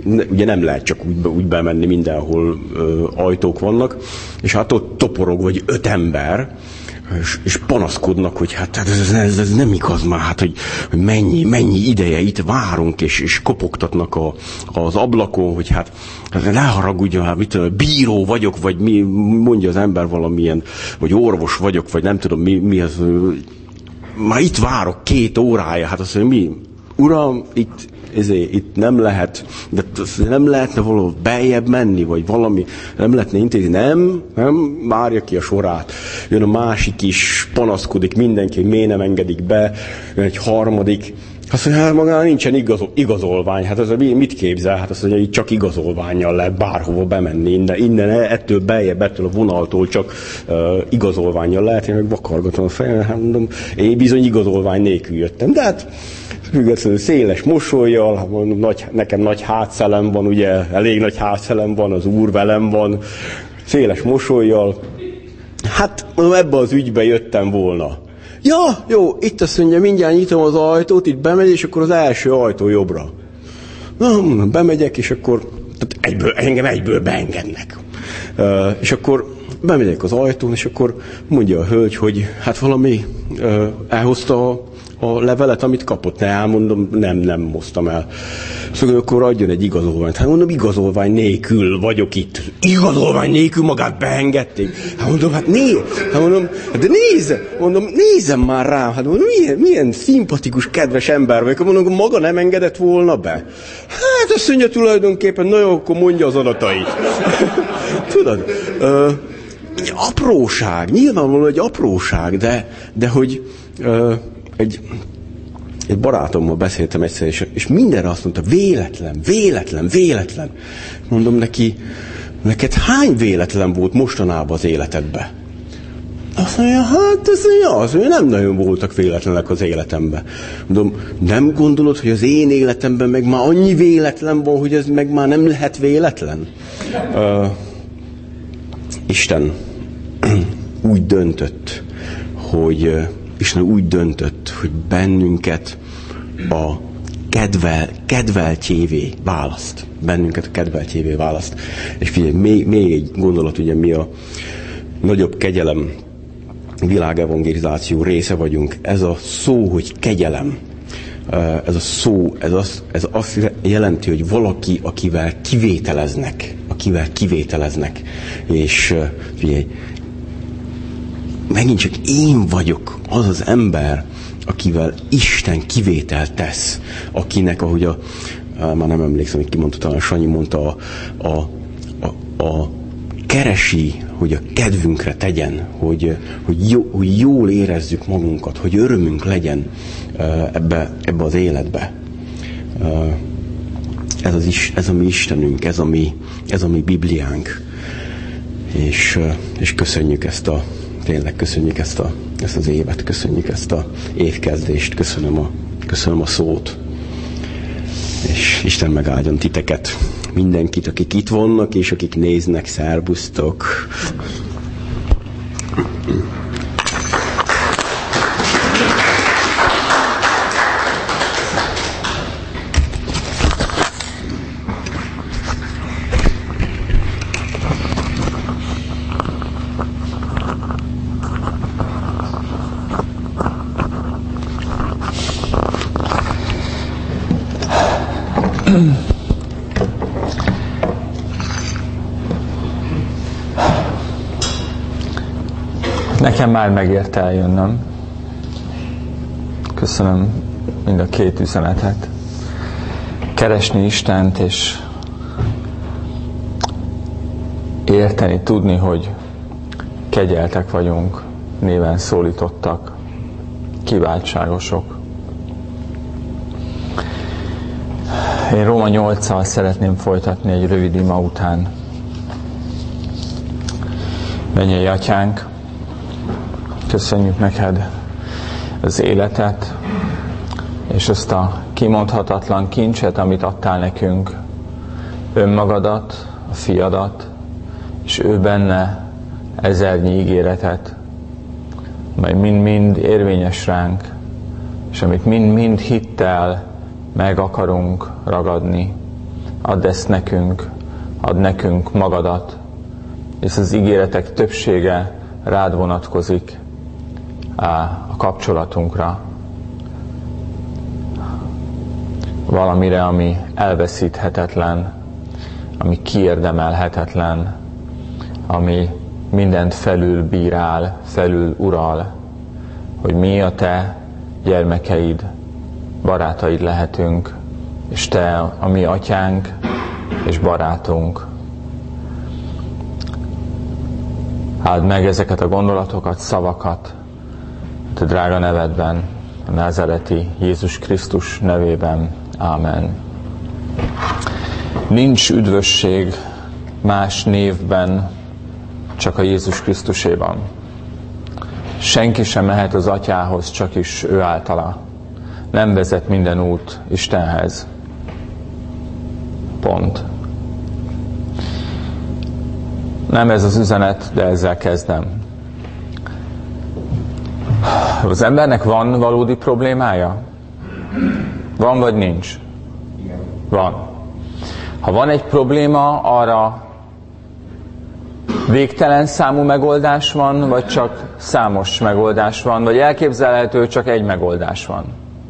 Speaker 4: ugye nem lehet csak úgy bemenni, mindenhol ajtók vannak, és hát ott toporog vagy 5 ember, és panaszkodnak, hogy hát ez nem igaz már, hát, hogy mennyi ideje itt várunk, és kopogtatnak az ablakon, hogy hát ne haragudjon, hát mit bíró vagyok, vagy mi, mondja az ember valamilyen, vagy orvos vagyok, vagy nem tudom mi az, már itt várok 2 órája, hát azt mondja, mi? Uram, itt nem lehet, de nem lehetne valahol beljebb menni, vagy valami, nem lehetne intézni, nem, várja ki a sorát. Jön a másik is, panaszkodik mindenki, hogy miért nem engedik be, jön egy harmadik, azt mondja, hát magának nincsen igazolvány, hát az mit képzel? Hát azt mondja, hogy csak igazolvánnyal lehet bárhova bemenni, innen ettől beljebb, ettől a vonaltól csak igazolvánnyal lehet, én meg vakargatom a fejem, hát mondom, én bizony igazolvány nélkül jöttem, de hát függetlenül széles mosollyal, hát mondom, nekem nagy hátszelem van, ugye, elég nagy hátszelem van, az Úr velem van, széles mosollyal, hát mondom, ebbe az ügybe jöttem volna. Ja, jó, itt azt mondja, mindjárt nyitom az ajtót, itt bemegy, és akkor az első ajtó jobbra. Na, mondom, bemegyek, és akkor engem egyből beengednek. És akkor bemegyek az ajtón, és akkor mondja a hölgy, hogy hát valami elhozta a levelet, amit kapott. Ne, elmondom, nem hoztam el. Szóval akkor adjon egy igazolványt. Hát mondom, igazolvány nélkül vagyok itt. Igazolvány nélkül magát beengedték. Hát mondom, de nézzem már rám. Hát mondom, milyen szimpatikus, kedves ember vagy. Mondom, maga nem engedett volna be. Hát azt mondja tulajdonképpen, na jó, akkor mondja az adatait. Tudod, egy apróság, nyilvánvalóan egy apróság, de hogy egy barátommal beszéltem egyszer, és mindenre azt mondta, véletlen. Mondom neki, neked hány véletlen volt mostanában az életedben? Azt mondja, hát az nem nagyon voltak véletlenek az életemben. Mondom, nem gondolod, hogy az én életemben meg már annyi véletlen van, hogy ez meg már nem lehet véletlen? Isten úgy döntött, hogy bennünket a kedveltjévé választ. És figyelj, még egy gondolat, ugye mi a nagyobb kegyelem világevangelizáció része vagyunk. Ez a szó, hogy kegyelem, ez a szó, ez azt jelenti, hogy valaki, akivel kivételeznek. És figyelj, megint csak én vagyok az az ember, akivel Isten kivételt tesz, akinek, ahogy már nem emlékszem, hogy ki mondta, talán Sanyi mondta, a keresi, hogy a kedvünkre tegyen, hogy jól érezzük magunkat, hogy örömünk legyen ebbe az életbe. Ez a mi Istenünk, ez a mi Bibliánk. És köszönjük tényleg köszönjük ezt az évet, köszönjük ezt az évkezdést, köszönöm a szót. És Isten megáldjon titeket, mindenkit, akik itt vannak, és akik néznek, szerbusztok!
Speaker 1: Nekem már megért eljönnöm. Köszönöm mind a 2 üzenetet. Keresni Istent, és érteni, tudni, hogy kegyeltek vagyunk, néven szólítottak, kiváltságosok. Én Róma 8-szal szeretném folytatni egy rövid ima után. Mennyei Atyánk, köszönjük neked az életet, és azt a kimondhatatlan kincset, amit adtál nekünk, önmagadat, a fiadat, és ő benne ezernyi ígéretet, mely mind-mind érvényes ránk, és amit mind-mind hittel meg akarunk ragadni, Add ezt nekünk, add nekünk magadat, és az ígéretek többsége rád vonatkozik a kapcsolatunkra. Valamire, ami elveszíthetetlen, ami kiérdemelhetetlen, ami mindent felül bírál, felül ural, hogy mi a te gyermekeid, barátaid lehetünk, és te a mi atyánk és barátunk. Áld meg ezeket a gondolatokat, szavakat, te drága nevedben, a názáreti Jézus Krisztus nevében. Ámen. Nincs üdvösség más névben, csak a Jézus Krisztuséban. Senki sem mehet az atyához, csak is ő általa. Nem vezet minden út Istenhez. Pont. Nem ez az üzenet, de ezzel kezdem. Az embernek van valódi problémája? Van vagy nincs? Van. Ha van egy probléma, arra végtelen számú megoldás van, vagy csak számos megoldás van, vagy elképzelhető, csak egy megoldás van.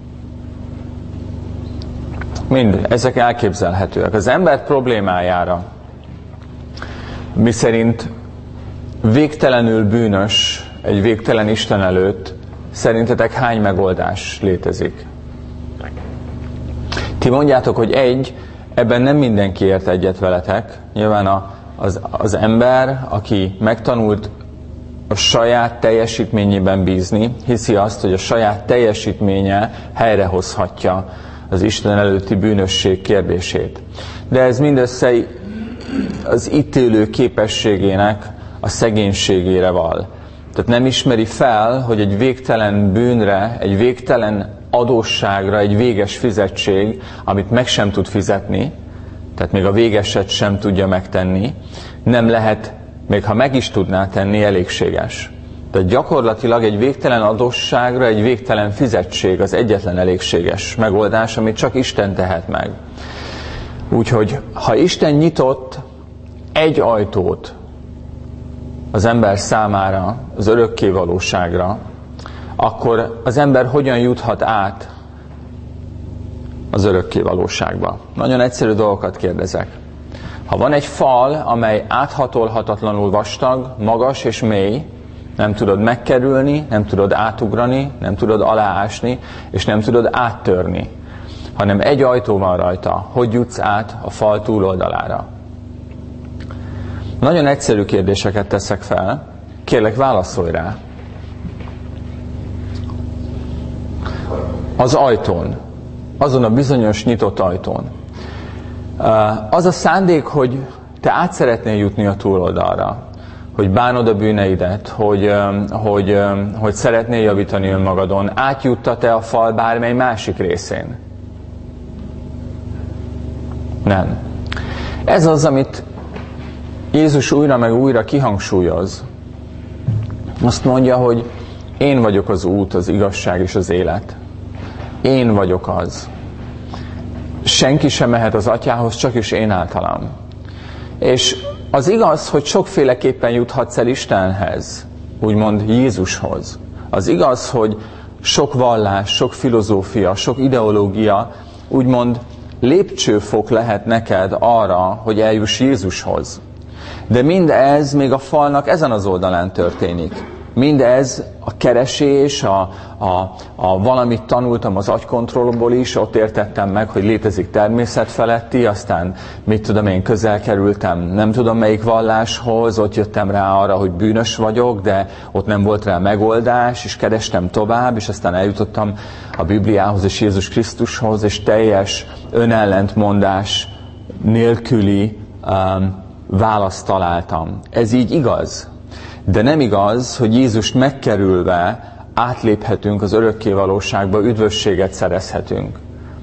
Speaker 1: Ezek elképzelhetőek. Az ember problémájára, miszerint végtelenül bűnös egy végtelen Isten előtt, szerintetek hány megoldás létezik? Ti mondjátok, hogy ebben nem mindenki ért egyet veletek. Nyilván az ember, aki megtanult a saját teljesítményében bízni, hiszi azt, hogy a saját teljesítménye helyrehozhatja az Isten előtti bűnösség kérdését. De ez mindössze az ítélő képességének a szegénységére val. Tehát nem ismeri fel, hogy egy végtelen bűnre, egy végtelen adósságra, egy véges fizetség, amit meg sem tud fizetni, tehát még a végeset sem tudja megtenni, nem lehet, még ha meg is tudná tenni, elégséges. Tehát gyakorlatilag egy végtelen adósságra, egy végtelen fizetség az egyetlen elégséges megoldás, amit csak Isten tehet meg. Úgyhogy, ha Isten nyitott egy ajtót az ember számára, az örökké valóságra, akkor az ember hogyan juthat át az örökké valóságba? Nagyon egyszerű dolgokat kérdezek. Ha van egy fal, amely áthatolhatatlanul vastag, magas és mély, nem tudod megkerülni, nem tudod átugrani, nem tudod aláásni, és nem tudod áttörni, hanem egy ajtó van rajta, hogy jutsz át a fal túloldalára? Nagyon egyszerű kérdéseket teszek fel, kérlek válaszolj rá. Az ajtón, azon a bizonyos nyitott ajtón. Az a szándék, hogy te át szeretnél jutni a túloldalra, hogy bánod a bűneidet, hogy szeretnél javítani önmagadon, átjuttat-e a fal bármely másik részén? Nem. Ez az, amit Jézus újra meg újra kihangsúlyoz. Azt mondja, hogy én vagyok az út, az igazság és az élet. Én vagyok az. Senki sem mehet az atyához, csak is én általam. És az igaz, hogy sokféleképpen juthatsz el Istenhez, úgymond Jézushoz. Az igaz, hogy sok vallás, sok filozófia, sok ideológia, úgymond lépcsőfok lehet neked arra, hogy eljuss Jézushoz. De mindez még a falnak ezen az oldalán történik. Mindez a keresés, a valamit tanultam az agykontrollból is, ott értettem meg, hogy létezik természetfeletti, aztán mit tudom én, közel kerültem nem tudom melyik valláshoz, ott jöttem rá arra, hogy bűnös vagyok, de ott nem volt rá megoldás, és kerestem tovább, és aztán eljutottam a Bibliához és Jézus Krisztushoz, és teljes önellentmondás nélküli választ találtam. Ez így igaz. De nem igaz, hogy Jézust megkerülve átléphetünk az örökké valóságba, üdvösséget szerezhetünk.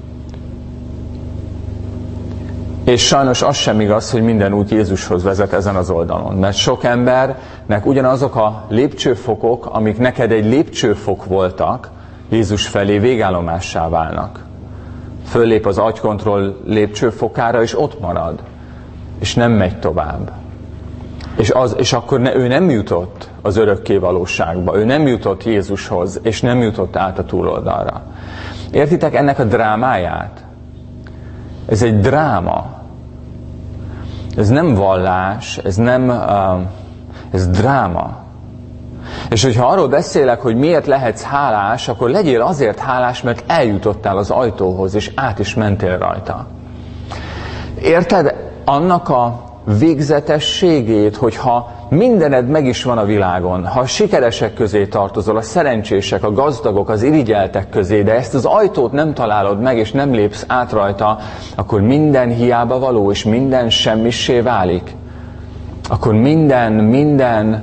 Speaker 1: És sajnos az sem igaz, hogy minden út Jézushoz vezet ezen az oldalon. Mert sok embernek ugyanazok a lépcsőfokok, amik neked egy lépcsőfok voltak, Jézus felé végállomássá válnak. föllép az agykontroll lépcsőfokára, és ott marad. És nem megy tovább. És akkor ő nem jutott az örökké valóságba, ő nem jutott Jézushoz, és nem jutott át a túloldalra. Értitek ennek a drámáját? Ez egy dráma. Ez nem vallás, ez dráma. És hogyha arról beszélek, hogy miért lehetsz hálás, akkor legyél azért hálás, mert eljutottál az ajtóhoz, és át is mentél rajta. Érted annak a végzetességét, hogyha mindened meg is van a világon, ha a sikeresek közé tartozol, a szerencsések, a gazdagok, az irigyeltek közé, de ezt az ajtót nem találod meg, és nem lépsz át rajta, akkor minden hiába való, és minden semmissé válik. Akkor minden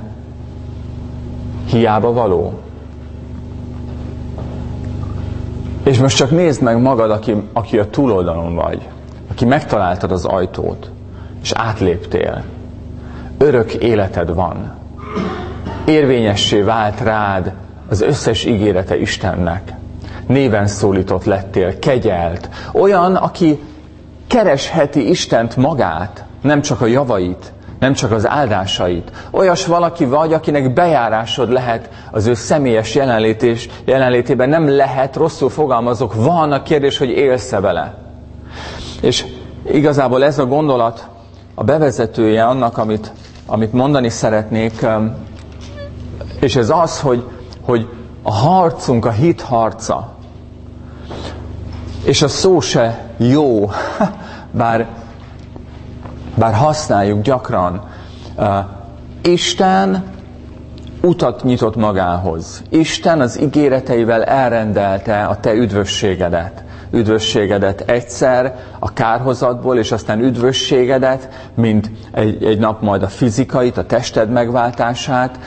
Speaker 1: hiába való. És most csak nézd meg magad, aki a túloldalon vagy, aki megtaláltad az ajtót, és átléptél. Örök életed van. Érvényessé vált rád az összes ígérete Istennek. Néven szólított lettél, kegyelt. Olyan, aki keresheti Istent magát, nem csak a javait, nem csak az áldásait. Olyas valaki vagy, akinek bejárásod lehet az ő személyes jelenlétében. Nem lehet, rosszul fogalmazok, van a kérdés, hogy élsz-e vele. És igazából ez a gondolat a bevezetője annak, amit mondani szeretnék, és ez az, hogy a harcunk, a hit harca, és a szó se jó, bár használjuk gyakran. Isten utat nyitott magához. Isten az ígéreteivel elrendelte a te üdvösségedet. Üdvösségedet egyszer a kárhozatból, és aztán üdvösségedet, mint egy nap majd a fizikait, a tested megváltását,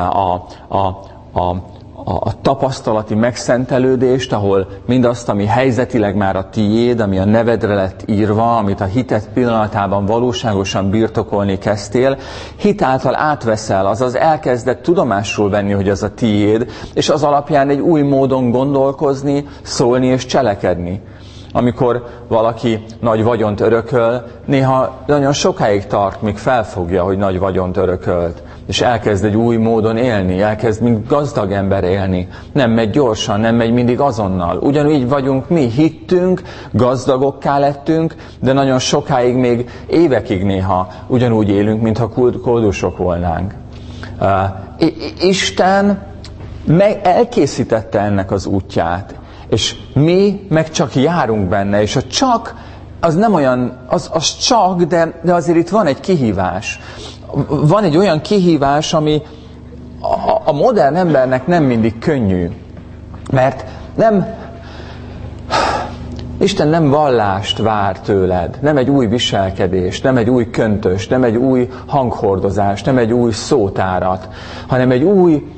Speaker 1: a tapasztalati megszentelődést, ahol mindazt, ami helyzetileg már a tiéd, ami a nevedre lett írva, amit a hited pillanatában valóságosan birtokolni kezdtél, hitáltal átveszel, azaz elkezded tudomásul venni, hogy az a tiéd, és az alapján egy új módon gondolkozni, szólni és cselekedni. Amikor valaki nagy vagyont örököl, néha nagyon sokáig tart, míg felfogja, hogy nagy vagyont örökölt. És elkezd egy új módon élni, elkezd mint gazdag ember élni. Nem megy gyorsan, nem megy mindig azonnal. Ugyanúgy vagyunk mi, hittünk, gazdagokká lettünk, de nagyon sokáig, még évekig néha ugyanúgy élünk, mintha koldusok volnánk. Isten elkészítette ennek az útját, és mi meg csak járunk benne, és a csak, az nem olyan, az csak, de azért itt van egy kihívás. Van egy olyan kihívás, ami a modern embernek nem mindig könnyű. Mert Isten nem vallást vár tőled, nem egy új viselkedést, nem egy új köntöst, nem egy új hanghordozást, nem egy új szótárat, hanem egy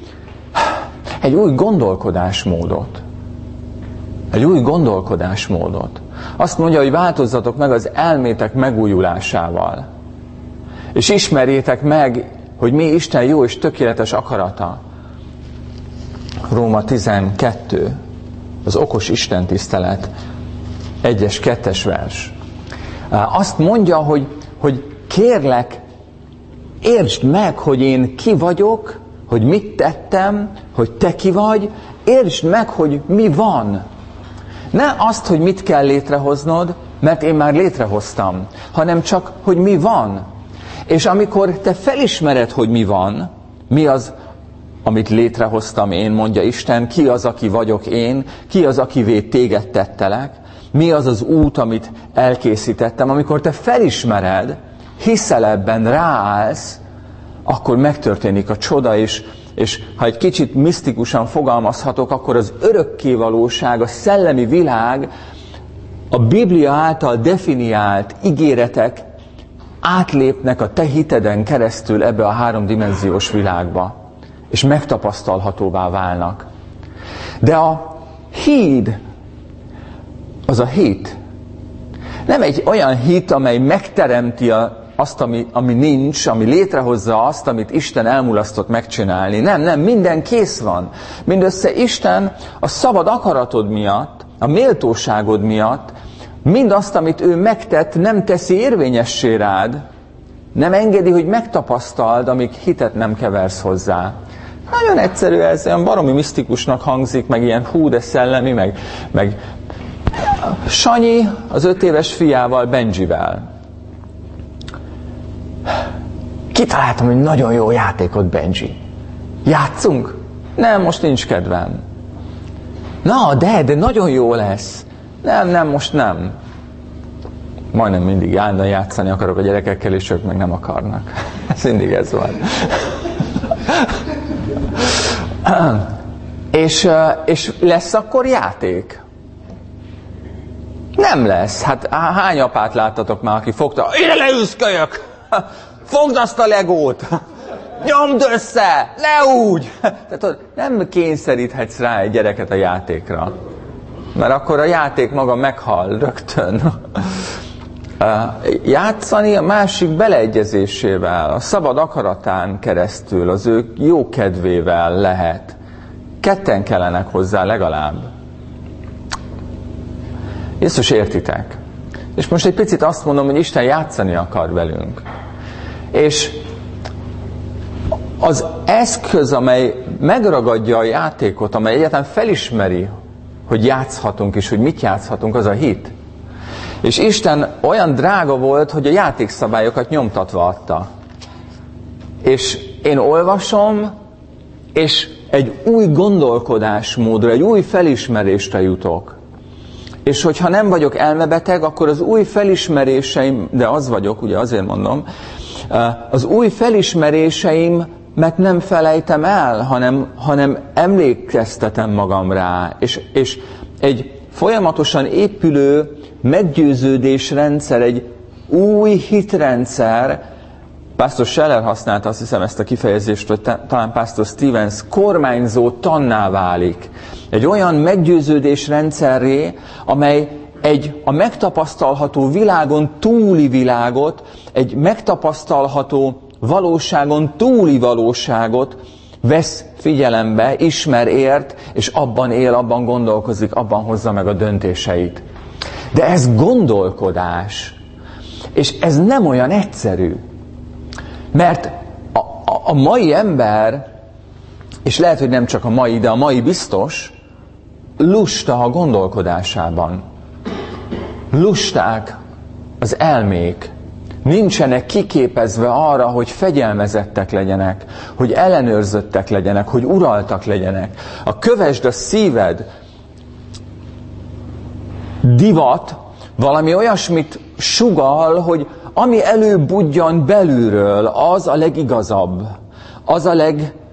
Speaker 1: új gondolkodásmódot. Egy új gondolkodásmódot. Azt mondja, hogy változzatok meg az elmétek megújulásával. És ismerjétek meg, hogy mi Isten jó és tökéletes akarata. Róma 12, az okos Isten tisztelet, 1-es, 2-es vers. Azt mondja, hogy kérlek, értsd meg, hogy én ki vagyok, hogy mit tettem, hogy te ki vagy, értsd meg, hogy mi van. Ne azt, hogy mit kell létrehoznod, mert én már létrehoztam, hanem csak, hogy mi van. És amikor te felismered, hogy mi van, mi az, amit létrehoztam én, mondja Isten, ki az, aki vagyok én, ki az, akivé téged tettelek, mi az az út, amit elkészítettem, amikor te felismered, hiszel ebben, ráállsz, akkor megtörténik a csoda, és ha egy kicsit misztikusan fogalmazhatok, akkor az örökkévalóság, a szellemi világ, a Biblia által definiált ígéretek átlépnek a te hiteden keresztül ebbe a háromdimenziós világba, és megtapasztalhatóvá válnak. De a híd, az a hit. Nem egy olyan hit, amely megteremti azt, ami nincs, ami létrehozza azt, amit Isten elmulasztott megcsinálni. Nem, minden kész van. Mindössze Isten a szabad akaratod miatt, a méltóságod miatt mindazt, amit ő megtett, nem teszi érvényessé rád, nem engedi, hogy megtapasztald, amíg hitet nem keversz hozzá. Nagyon egyszerű ez, olyan baromi misztikusnak hangzik, meg ilyen hú, de szellemi, meg Sanyi az 5 éves fiával, Benjivel. Kitaláltam, hogy nagyon jó játékot, Benji. Játszunk? Nem, most nincs kedvem. Na, de nagyon jó lesz. Nem, most nem. Majdnem mindig állandóan játszani akarok a gyerekekkel, és ők meg nem akarnak. Ez mindig ez van. És lesz akkor játék? Nem lesz. Hát hány apát láttatok már, aki fogta, ide leülsz, kölyök! Fogd azt a legót! Nyomd össze! Le úgy! Tehát nem kényszeríthetsz rá egy gyereket a játékra. Mert akkor a játék maga meghal rögtön. Játszani a másik beleegyezésével, a szabad akaratán keresztül, az ő jó kedvével lehet. Ketten kellenek hozzá legalább. Jézus, értitek? És most egy picit azt mondom, hogy Isten játszani akar velünk. És az eszköz, amely megragadja a játékot, amely egyáltalán felismeri, hogy játszhatunk és hogy mit játszhatunk, az a hit. És Isten olyan drága volt, hogy a játékszabályokat nyomtatva adta. És én olvasom, és egy új gondolkodásmódra, egy új felismerésre jutok. És hogyha nem vagyok elmebeteg, akkor az új felismeréseim, de az vagyok, ugye azért mondom, az új felismeréseimet nem felejtem el, hanem emlékeztetem magam rá. És egy folyamatosan épülő meggyőződésrendszer, egy új hitrendszer, Pastor Scheller használta, azt hiszem, ezt a kifejezést, vagy talán Pastor Stevens, kormányzó tanná válik. Egy olyan meggyőződésrendszerré, amely a megtapasztalható világon túli világot, egy megtapasztalható valóságon túli valóságot vesz figyelembe, ismer, ért, és abban él, abban gondolkozik, abban hozza meg a döntéseit. De ez gondolkodás. És ez nem olyan egyszerű. Mert a mai ember, és lehet, hogy nem csak a mai, de a mai biztos, lusta a gondolkodásában. Lusták az elmék. Nincsenek kiképezve arra, hogy fegyelmezettek legyenek, hogy ellenőrzöttek legyenek, hogy uraltak legyenek. A kövesd a szíved divat valami olyasmit sugall, hogy ami előbudjan belülről, az a legigazabb, az a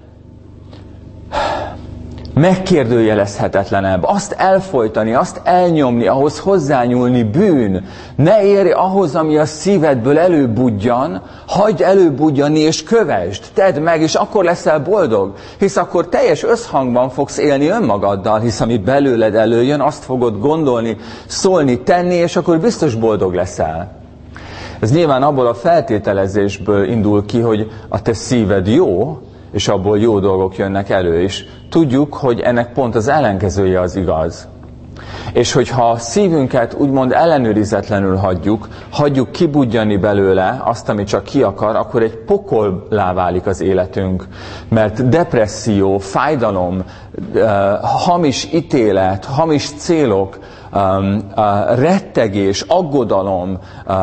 Speaker 1: megkérdőjelezhetetlenebb. Azt elfojtani, azt elnyomni, ahhoz hozzányúlni bűn. Ne érj ahhoz, ami a szívedből előbudjan, hagyd előbudjani és kövesd, tedd meg, és akkor leszel boldog. Hisz akkor teljes összhangban fogsz élni önmagaddal, hisz ami belőled előjön, azt fogod gondolni, szólni, tenni, és akkor biztos boldog leszel. Ez nyilván abból a feltételezésből indul ki, hogy a te szíved jó, és abból jó dolgok jönnek elő, és tudjuk, hogy ennek pont az ellenkezője az igaz. És hogyha a szívünket úgymond ellenőrizetlenül hagyjuk kibudjani belőle azt, ami csak ki akar, akkor egy pokollá válik az életünk. Mert depresszió, fájdalom, hamis ítélet, hamis célok, rettegés, aggodalom,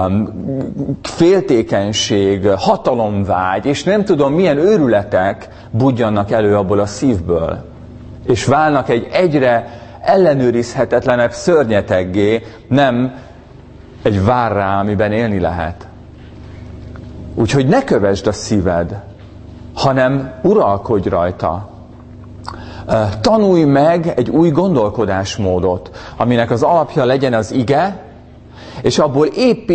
Speaker 1: féltékenység, hatalomvágy, és nem tudom milyen őrületek budjannak elő abból a szívből. És válnak egy egyre ellenőrizhetetlenebb szörnyeteggé, nem egy várrá, amiben élni lehet. Úgyhogy ne kövesd a szíved, hanem uralkodj rajta. Tanulj meg egy új gondolkodásmódot, aminek az alapja legyen az ige, és abból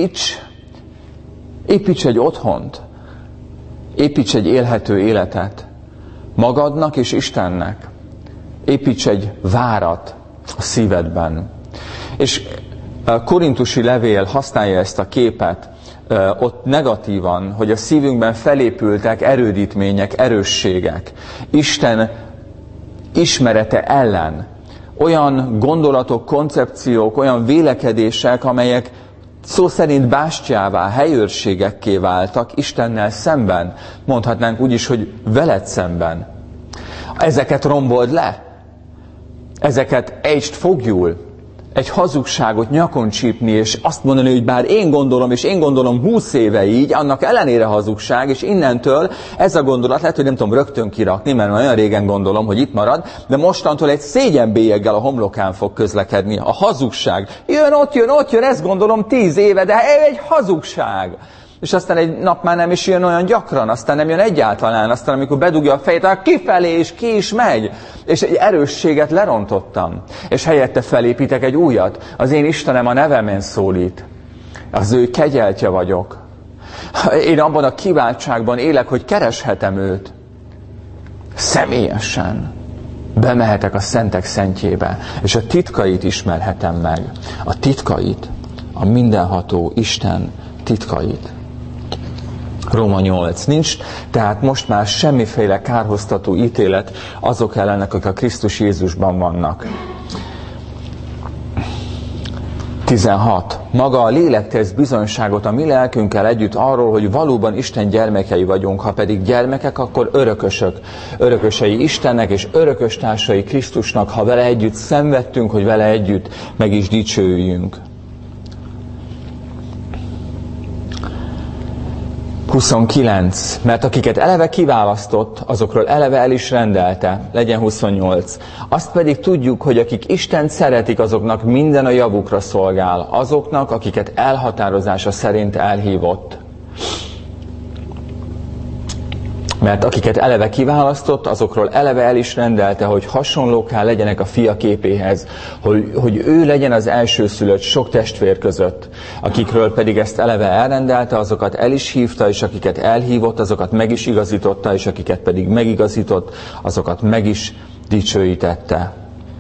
Speaker 1: építs egy otthont, építs egy élhető életet magadnak és Istennek. Építs egy várat a szívedben. És a korintusi levél használja ezt a képet ott negatívan, hogy a szívünkben felépültek erődítmények, erősségek. Isten ismerete ellen. olyan gondolatok, koncepciók, olyan vélekedések, amelyek szó szerint bástyává, helyőrségekké váltak Istennel szemben. Mondhatnánk úgy is, hogy veled szemben. Ezeket rombold le. Ezeket ejtsd fogjul. Egy hazugságot nyakon csípni, és azt mondani, hogy bár én gondolom 20 éve így, annak ellenére hazugság, és innentől ez a gondolat lehet, hogy nem tudom rögtön kirakni, mert olyan régen gondolom, hogy itt marad, de mostantól egy szégyenbélyeggel a homlokán fog közlekedni. A hazugság. Ott jön, ezt gondolom 10 éve, de egy hazugság. És aztán egy nap már nem is jön olyan gyakran, aztán nem jön egyáltalán, aztán amikor bedugja a fejét, akkor kifelé és ki is megy. És egy erősséget lerontottam. És helyette felépítek egy újat. Az én Istenem a nevemen szólít. Az ő kegyeltje vagyok. Én abban a kiváltságban élek, hogy kereshetem őt. Személyesen. Bemehetek a szentek szentjébe. És a titkait ismerhetem meg. A titkait. A mindenható Isten titkait. Róma 8. Nincs tehát most már semmiféle kárhoztató ítélet azok ellen, akik a Krisztus Jézusban vannak. 16. Maga a lélek tesz bizonyságot a mi lelkünkkel együtt arról, hogy valóban Isten gyermekei vagyunk, ha pedig gyermekek, akkor örökösök. Örökösei Istennek és örököstársai Krisztusnak, ha vele együtt szenvedtünk, hogy vele együtt meg is dicsőjünk. 29. Mert akiket eleve kiválasztott, azokról eleve el is rendelte. Legyen 28. Azt pedig tudjuk, hogy akik Istent szeretik, azoknak minden a javukra szolgál. Azoknak, akiket elhatározása szerint elhívott. Mert akiket eleve kiválasztott, azokról eleve el is rendelte, hogy hasonlókká legyenek a fia képéhez, hogy ő legyen az elsőszülött sok testvér között. Akikről pedig ezt eleve elrendelte, azokat el is hívta, és akiket elhívott, azokat meg is igazította, és akiket pedig megigazított, azokat meg is dicsőítette.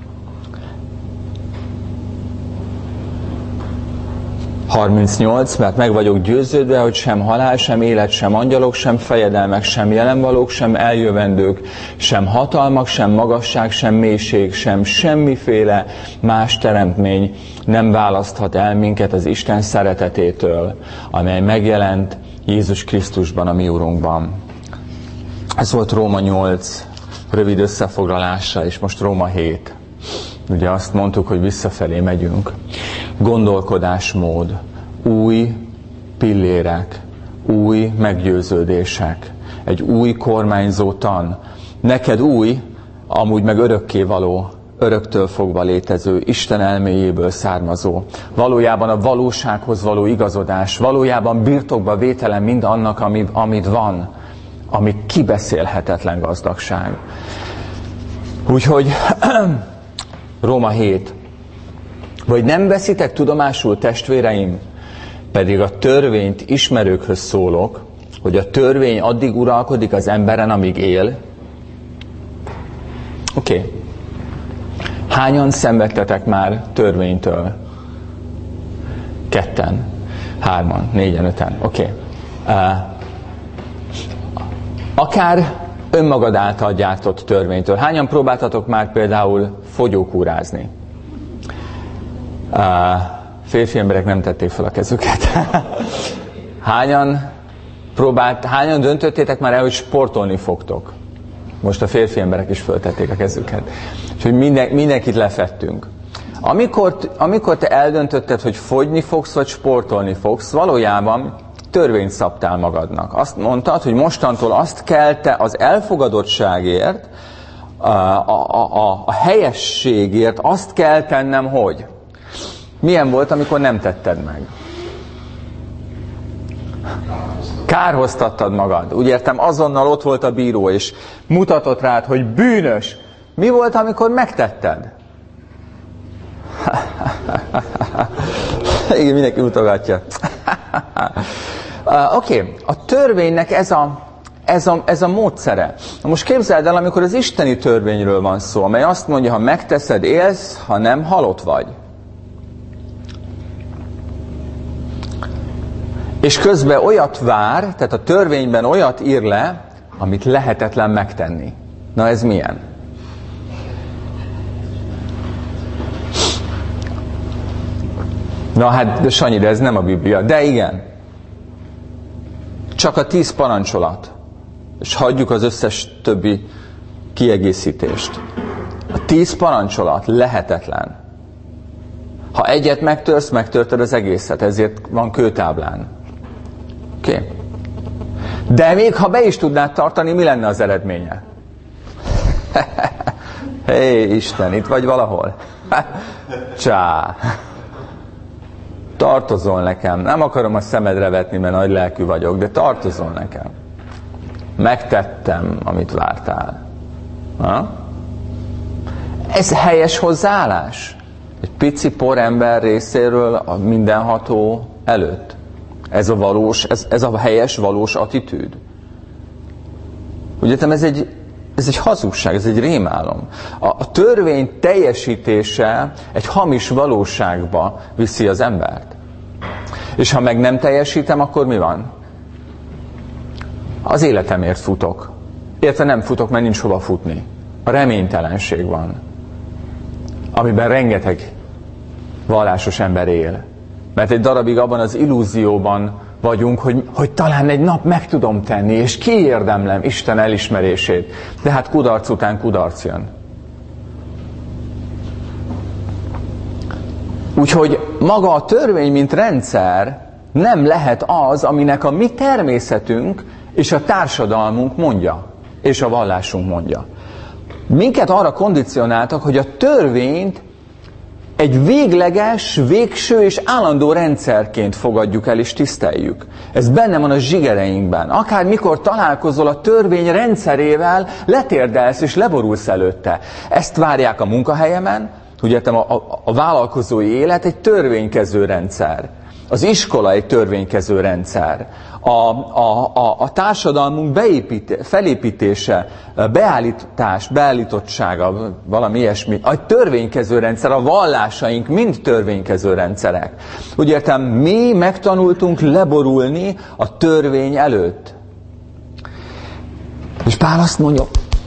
Speaker 1: Mert meg vagyok győződve, hogy sem halál, sem élet, sem angyalok, sem fejedelmek, sem jelenvalók, sem eljövendők, sem hatalmak, sem magasság, sem mélység, sem semmiféle más teremtmény nem választhat el minket az Isten szeretetétől, amely megjelent Jézus Krisztusban, a mi Urunkban. Ez volt Róma 8 rövid összefoglalása, és most Róma 7. Ugye azt mondtuk, hogy visszafelé megyünk. Gondolkodásmód, új pillérek, új meggyőződések, egy új kormányzó tan. Neked új, amúgy meg örökkévaló, öröktől fogva létező, Isten elméjéből származó. Valójában a valósághoz való igazodás, valójában birtokba vétele mind annak, amit van, ami kibeszélhetetlen gazdagság. Úgyhogy Róma 7. Vagy nem veszitek tudomásul, testvéreim, pedig a törvényt ismerőkhöz szólok, hogy a törvény addig uralkodik az emberen, amíg él. Oké. Hányan szenvedtetek már törvénytől? 2, 3, 4, 5. Oké. Akár önmagad által gyártott törvénytől. Hányan próbáltatok már például fogyókúrázni? Férfi emberek nem tették fel a kezüket. Hányan döntöttétek már el, hogy sportolni fogtok? Most a férfi emberek is föltették a kezüket. Úgyhogy mindenkit lefettünk. Amikor te eldöntötted, hogy fogyni fogsz, vagy sportolni fogsz, valójában törvényt szabtál magadnak. Azt mondtad, hogy mostantól azt kell te az elfogadottságért, a helyességért azt kell tennem, hogy. Milyen volt, amikor nem tetted meg? Kárhoztattad magad. Úgy értem, azonnal ott volt a bíró, és mutatott rád, hogy bűnös. Mi volt, amikor megtetted? Igen, mindenki mutogatja. Oké, a törvénynek ez a módszere. Na most képzeld el, amikor az isteni törvényről van szó, amely azt mondja, ha megteszed, élsz, ha nem, halott vagy. És közben olyat vár, tehát a törvényben olyat ír le, amit lehetetlen megtenni. Na ez milyen? Na hát, de Sanyi, de ez nem a Biblia. De igen. Csak a 10 parancsolat. És hagyjuk az összes többi kiegészítést. A 10 parancsolat lehetetlen. Ha egyet megtörsz, megtörted az egészet. Ezért van kőtáblán. Oké? Okay. De még ha be is tudnád tartani, mi lenne az eredménye? Hé, Isten, itt vagy valahol? Csá! Tartozol nekem. Nem akarom a szemedre vetni, mert nagy lelkű vagyok, de tartozol nekem. Megtettem, amit vártál. Ha? Ez helyes hozzáállás? Egy pici porember részéről a mindenható előtt. Ez a valós, ez a helyes, valós attitűd. Ugye ez egy hazugság, ez egy rémálom. A törvény teljesítése egy hamis valóságba viszi az embert. És ha meg nem teljesítem, akkor mi van? Az életemért futok. Érte nem futok, mert nincs hova futni. A reménytelenség van. Amiben rengeteg vallásos ember él. Mert egy darabig abban az illúzióban vagyunk, hogy talán egy nap meg tudom tenni, és kiérdemlem Isten elismerését. De hát kudarc után kudarc jön. Úgyhogy maga a törvény, mint rendszer nem lehet az, aminek a mi természetünk és a társadalmunk mondja, és a vallásunk mondja. Minket arra kondicionáltak, hogy a törvényt egy végleges, végső és állandó rendszerként fogadjuk el és tiszteljük. Ez benne van a zsigereinkben. Akár mikor találkozol a törvény rendszerével, letérdelsz és leborulsz előtte. Ezt várják a munkahelyemen, úgy értem, a vállalkozói élet egy törvénykező rendszer. Az iskola egy törvénykező rendszer. A társadalmunk felépítése, beállítottsága, valami ilyesmi, a törvénykező rendszer, a vallásaink mind törvénykező rendszerek. Úgy értem, mi megtanultunk leborulni a törvény előtt. És Pál azt mondja,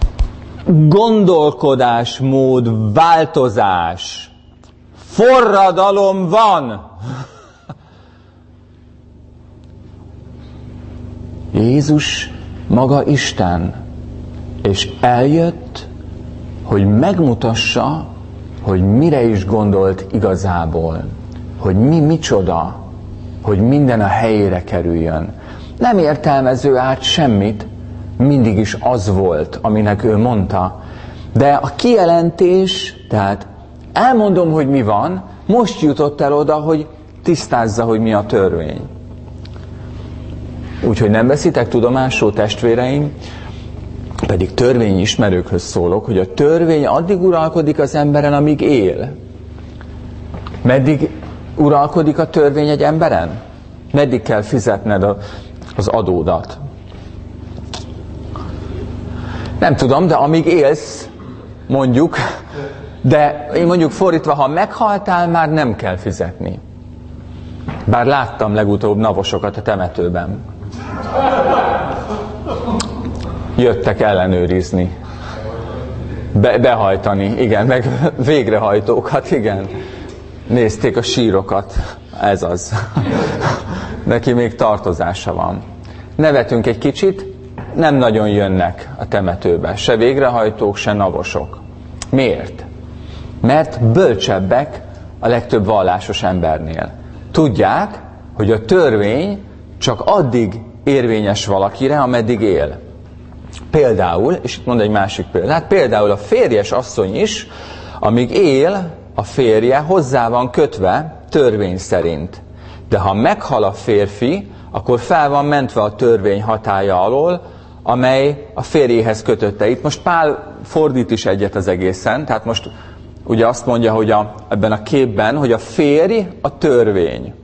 Speaker 1: gondolkodásmód, változás, forradalom van. Jézus maga Isten, és eljött, hogy megmutassa, hogy mire is gondolt igazából, hogy mi micsoda, hogy minden a helyére kerüljön. Nem értelmező át semmit, mindig is az volt, aminek ő mondta. De a kijelentés, tehát elmondom, hogy mi van, most jutott el oda, hogy tisztázza, hogy mi a törvény. Úgyhogy nem veszitek tudomásul, testvéreim, pedig törvényismerőkhöz szólok, hogy a törvény addig uralkodik az emberen, amíg él. Meddig uralkodik a törvény egy emberen? Meddig kell fizetned az adódat? Nem tudom, de amíg élsz, mondjuk, de én mondjuk fordítva, ha meghaltál, már nem kell fizetni. Bár láttam legutóbb navosokat a temetőben. Jöttek ellenőrizni. Behajtani, igen, meg végrehajtókat, igen. Nézték a sírokat. Ez az. Neki még tartozása van. Nevetünk egy kicsit, nem nagyon jönnek a temetőbe. Se végrehajtók, se navosok. Miért? Mert bölcsebbek a legtöbb vallásos embernél. Tudják, hogy a törvény csak addig érvényes valakire, ameddig él. Például, és itt mond egy másik példát, például a férjes asszony is, amíg él, a férje hozzá van kötve törvény szerint. De ha meghal a férfi, akkor fel van mentve a törvény hatálya alól, amely a férjéhez kötötte. Itt most Pál fordít is egyet az egészen, tehát most ugye azt mondja, hogy ebben a képben, hogy a férj a törvény.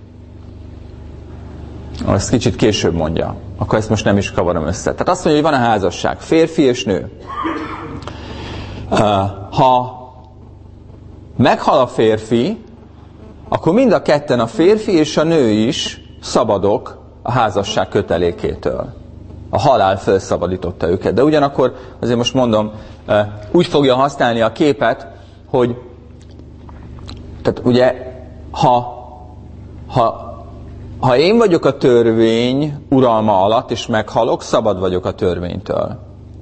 Speaker 1: Ezt kicsit később mondja. Akkor ezt most nem is kavarom össze. Tehát azt mondja, hogy van a házasság, férfi és nő. Ha meghal a férfi, akkor mind a ketten, a férfi és a nő is szabadok a házasság kötelékétől. A halál felszabadította őket. De ugyanakkor, azért most mondom, úgy fogja használni a képet, hogy tehát ugye, ha Ha én vagyok a törvény uralma alatt, és meghalok, szabad vagyok a törvénytől.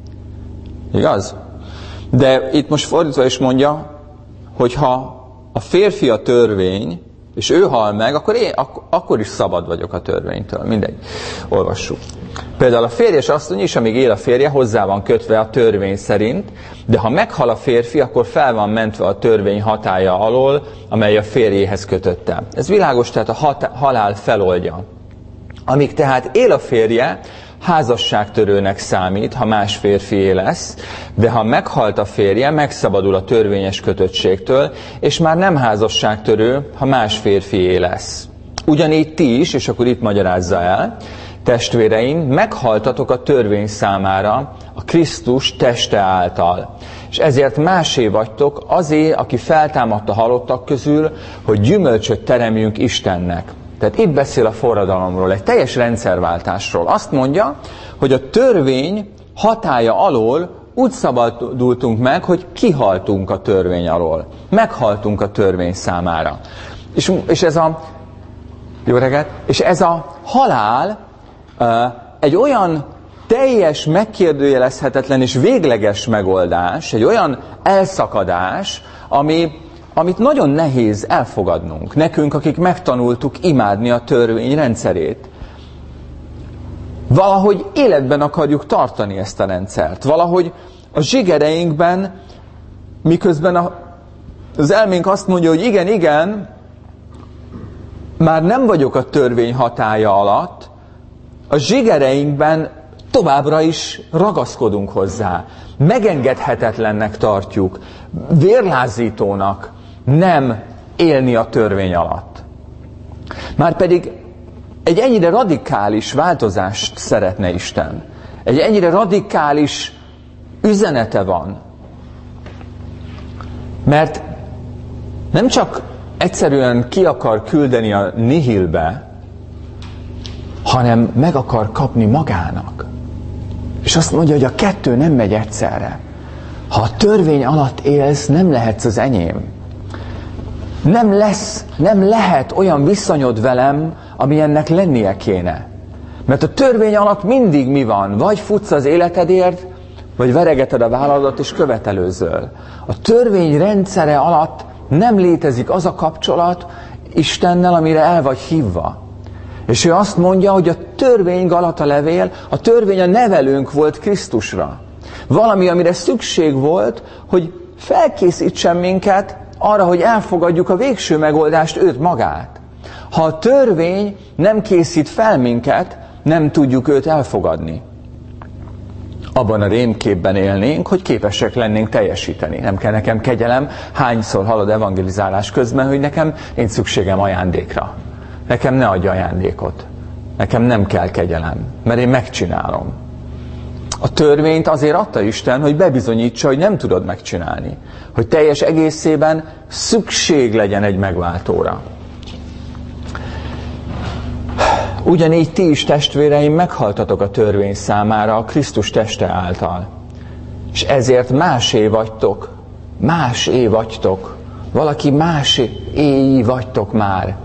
Speaker 1: Igaz? De itt most fordítva is mondja, hogy ha a férfi a törvény, és ő hal meg, akkor is szabad vagyok a törvénytől. Mindegy. Olvassuk. Például a férjes asszony is, amíg él a férje, hozzá van kötve a törvény szerint, de ha meghal a férfi, akkor fel van mentve a törvény hatálya alól, amely a férjéhez kötötte. Ez világos, tehát a halál feloldja. Amíg tehát él a férje, házasságtörőnek számít, ha más férfié lesz, de ha meghalt a férje, megszabadul a törvényes kötöttségtől, és már nem házasságtörő, ha más férfié lesz. Ugyanígy ti is, és akkor itt magyarázza el, testvéreim, meghaltatok a törvény számára a Krisztus teste által. És ezért másé vagytok azé, aki feltámadt a halottak közül, hogy gyümölcsöt teremjünk Istennek. Tehát itt beszél a forradalomról, egy teljes rendszerváltásról. Azt mondja, hogy a törvény hatálya alól úgy szabadultunk meg, hogy kihaltunk a törvény alól. Meghaltunk a törvény számára. És ez a... Jó reggelt! És ez a halál egy olyan teljes, megkérdőjelezhetetlen és végleges megoldás, egy olyan elszakadás, amit nagyon nehéz elfogadnunk. Nekünk, akik megtanultuk imádni a törvény rendszerét. Valahogy életben akarjuk tartani ezt a rendszert. Valahogy a zsigereinkben, miközben az elménk azt mondja, hogy igen, már nem vagyok a törvény hatálya alatt, a zsigereinkben továbbra is ragaszkodunk hozzá. Megengedhetetlennek tartjuk, vérlázítónak nem élni a törvény alatt. Márpedig egy ennyire radikális változást szeretne Isten. Egy ennyire radikális üzenete van. Mert nem csak egyszerűen ki akar küldeni a nihilbe, hanem meg akar kapni magának. És azt mondja, hogy a kettő nem megy egyszerre. Ha a törvény alatt élsz, nem lehetsz az enyém. Nem lehet olyan viszonyod velem, ami ennek lennie kéne. Mert a törvény alatt mindig mi van? Vagy futsz az életedért, vagy veregeted a válladat és követelőzöl. A törvény rendszere alatt nem létezik az a kapcsolat Istennel, amire el vagy hívva. És ő azt mondja, hogy a törvény, Galata levél, a törvény a nevelőnk volt Krisztusra. Valami, amire szükség volt, hogy felkészítsen minket arra, hogy elfogadjuk a végső megoldást, őt magát. Ha a törvény nem készít fel minket, nem tudjuk őt elfogadni. Abban a rémképben élnénk, hogy képesek lennénk teljesíteni. Nem kell nekem kegyelem, hányszor hallod evangelizálás közben, hogy nekem nincs szükségem ajándékra. Nekem ne adj ajándékot. Nekem nem kell kegyelem, mert én megcsinálom. A törvényt azért adta Isten, hogy bebizonyítsa, hogy nem tudod megcsinálni. Hogy teljes egészében szükség legyen egy megváltóra. Ugyanígy ti is, testvéreim, meghaltatok a törvény számára a Krisztus teste által. És ezért másé vagytok. Másé vagytok. Valaki másé vagytok már.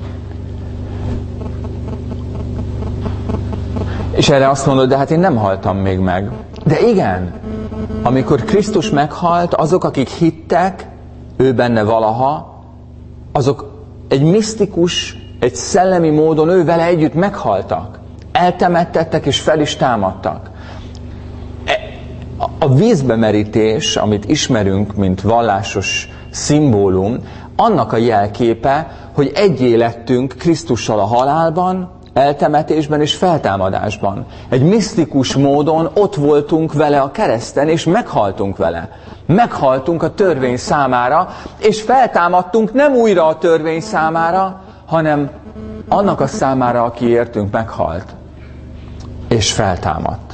Speaker 1: És erre azt mondod, de hát én nem haltam még meg. De igen, amikor Krisztus meghalt, azok, akik hittek, ő benne valaha, azok egy misztikus, egy szellemi módon ő vele együtt meghaltak. Eltemettettek és fel is támadtak. A vízbemerítés, amit ismerünk, mint vallásos szimbólum, annak a jelképe, hogy egyé lettünk Krisztussal a halálban, eltemetésben és feltámadásban. Egy misztikus módon ott voltunk vele a kereszten, és meghaltunk vele. Meghaltunk a törvény számára, és feltámadtunk nem újra a törvény számára, hanem annak a számára, aki értünk meghalt, és feltámadt.